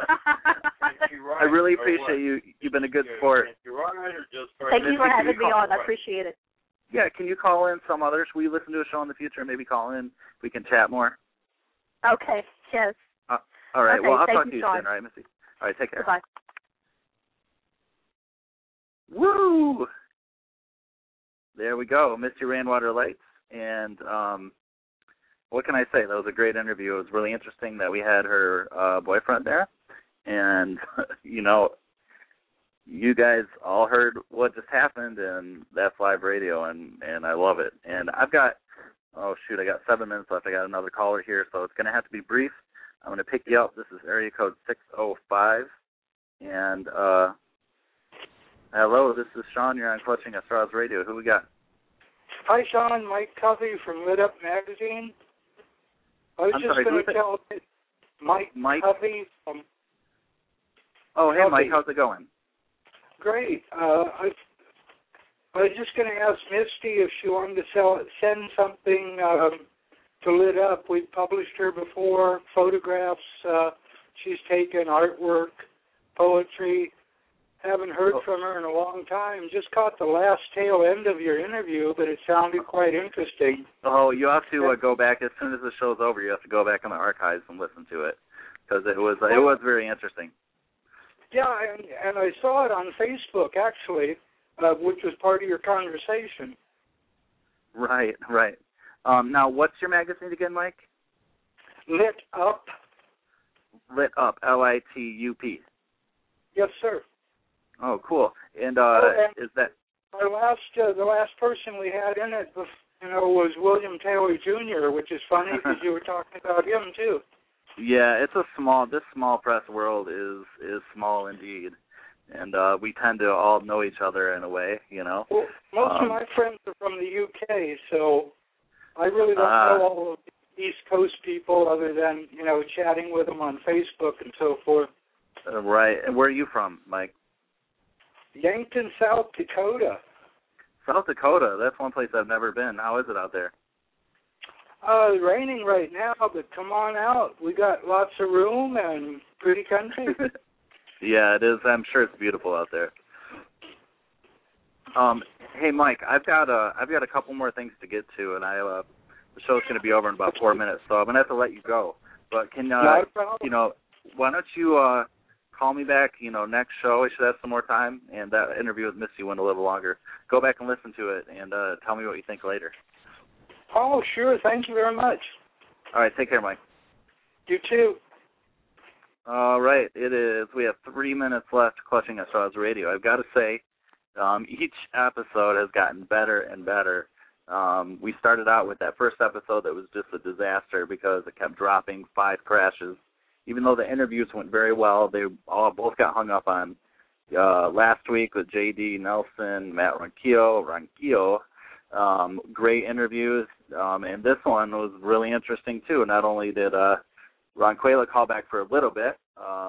I really appreciate you. You've been a good sport. Thank you for having me on. I appreciate it. Yeah, can you call in some others? Will you listen to a show in the future and maybe call in? We can chat more. Okay, yes. All right, okay, well, I'll talk you, to you Sean. soon, all right, Missy? All right, take care. Bye. Woo! There we go, Misty Rainwater Lights. And what can I say? That was a great interview. It was really interesting that we had her boyfriend there. And, you guys all heard what just happened, and that's live radio, and I love it. And I got 7 minutes left. I got another caller here, so it's going to have to be brief. I'm going to pick you up. This is area code 605. And hello, this is Sean. You're on Clutching at Straws Radio. Who we got? Hi, Sean. Mike Covey from Lit Up Magazine. I was just going to tell Mike Covey from... Oh, hey, Mike. How's it going? Great. I was just going to ask Misty if she wanted to send something to Lit Up. We've published her before, photographs. She's taken artwork, poetry. Haven't heard from her in a long time. Just caught the last tail end of your interview, but it sounded quite interesting. Oh, you have to go back as soon as the show's over. You have to go back in the archives and listen to it because it was very interesting. Yeah, and I saw it on Facebook, actually. which was part of your conversation. Right. Now, what's your magazine again, Mike? Lit Up. Lit Up, L-I-T-U-P. Yes, sir. Oh, cool. And is that... The last person we had in it, was William Taylor Jr., which is funny because you were talking about him, too. Yeah, this small press world is small indeed. And we tend to all know each other in a way, Well, most of my friends are from the UK, so I really don't know all of the East Coast people other than, chatting with them on Facebook and so forth. Right. And where are you from, Mike? Yankton, South Dakota. South Dakota, that's one place I've never been. How is it out there? It's raining right now, but come on out. We got lots of room and pretty country. Yeah, it is. I'm sure it's beautiful out there. Hey, Mike, I've got a couple more things to get to, and the show's going to be over in about 4 minutes, so I'm going to have to let you go. But can why don't you call me back, next show? We should have some more time, and that interview with Misty went a little longer. Go back and listen to it, and tell me what you think later. Oh, sure. Thank you very much. All right, take care, Mike. You too. All right, it is. We have 3 minutes left Clutching at Straws Radio. I've got to say, each episode has gotten better and better. We started out with that first episode that was just a disaster because it kept dropping 5 crashes. Even though the interviews went very well, they both got hung up on. Last week with J.D. Nelson, Matt Ronquillo, great interviews. And this one was really interesting, too. Not only did Ronquillo call back for a little bit,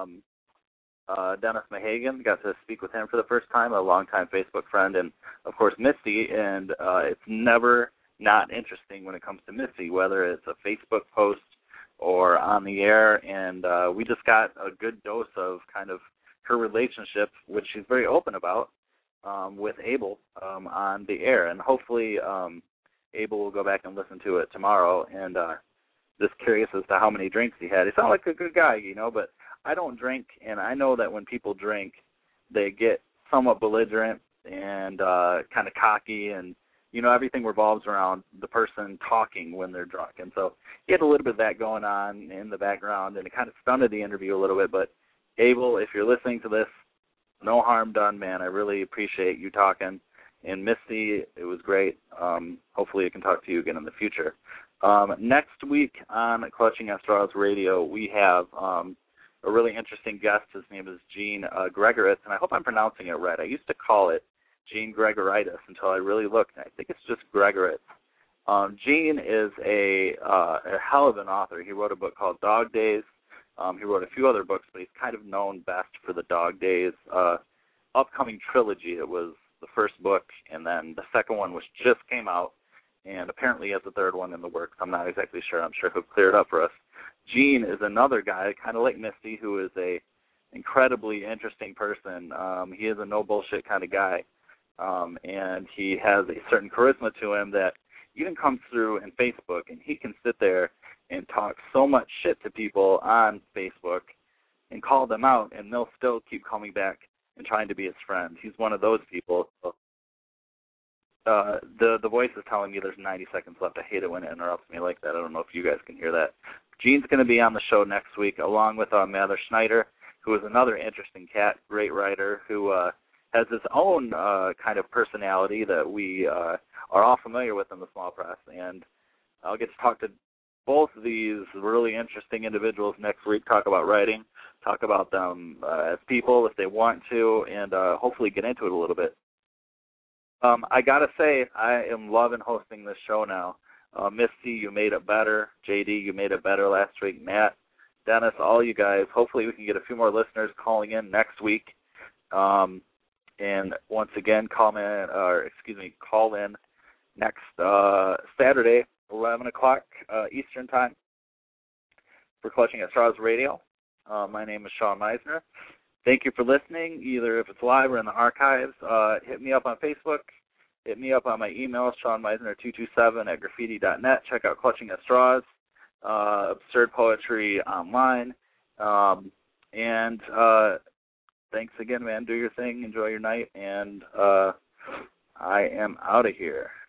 Dennis Mahagan, got to speak with him for the first time, a longtime Facebook friend, and, of course, Misty. And it's never not interesting when it comes to Misty, whether it's a Facebook post or on the air. And we just got a good dose of kind of her relationship, which she's very open about, with Abel on the air. And hopefully Abel will go back and listen to it tomorrow. And just curious as to how many drinks he had. He sounded like a good guy, but I don't drink, and I know that when people drink, they get somewhat belligerent and kind of cocky, and, everything revolves around the person talking when they're drunk. And so he had a little bit of that going on in the background, and it kind of stunted the interview a little bit. But, Abel, if you're listening to this, no harm done, man. I really appreciate you talking. And, Misty, it was great. Hopefully I can talk to you again in the future. Next week on Clutching at Straws Radio, we have a really interesting guest. His name is Gene Gregoritz, and I hope I'm pronouncing it right. I used to call it Gene Gregoritis until I really looked, and I think it's just Gregoritz. Gene is a hell of an author. He wrote a book called Dog Days. He wrote a few other books, but he's kind of known best for the Dog Days upcoming trilogy. It was the first book, and then the second one, which just came out, and apparently he has a third one in the works. I'm not exactly sure. I'm sure he'll clear it up for us. Gene is another guy, kind of like Misty, who is a incredibly interesting person. He is a no-bullshit kind of guy, and he has a certain charisma to him that even comes through in Facebook, and he can sit there and talk so much shit to people on Facebook and call them out, and they'll still keep coming back and trying to be his friend. He's one of those people. The voice is telling me there's 90 seconds left. I hate it when it interrupts me like that. I don't know if you guys can hear that. Gene's going to be on the show next week along with Mather Schneider, who is another interesting cat, great writer, who has his own kind of personality that we are all familiar with in the small press. And I'll get to talk to both of these really interesting individuals next week, talk about writing, talk about them as people if they want to, and hopefully get into it a little bit. I got to say, I am loving hosting this show now. Misty, you made it better. JD, you made it better last week. Matt, Dennis, all you guys. Hopefully we can get a few more listeners calling in next week. And once again, call in next Saturday, 11 o'clock Eastern Time for Clutching at Straws Radio. My name is Sean Meisner. Thank you for listening, either if it's live or in the archives. Hit me up on Facebook. Hit me up on my email, seanmeisner227@graffiti.net. Check out Clutching at Straws, Absurd Poetry online. And thanks again, man. Do your thing. Enjoy your night. And I am out of here.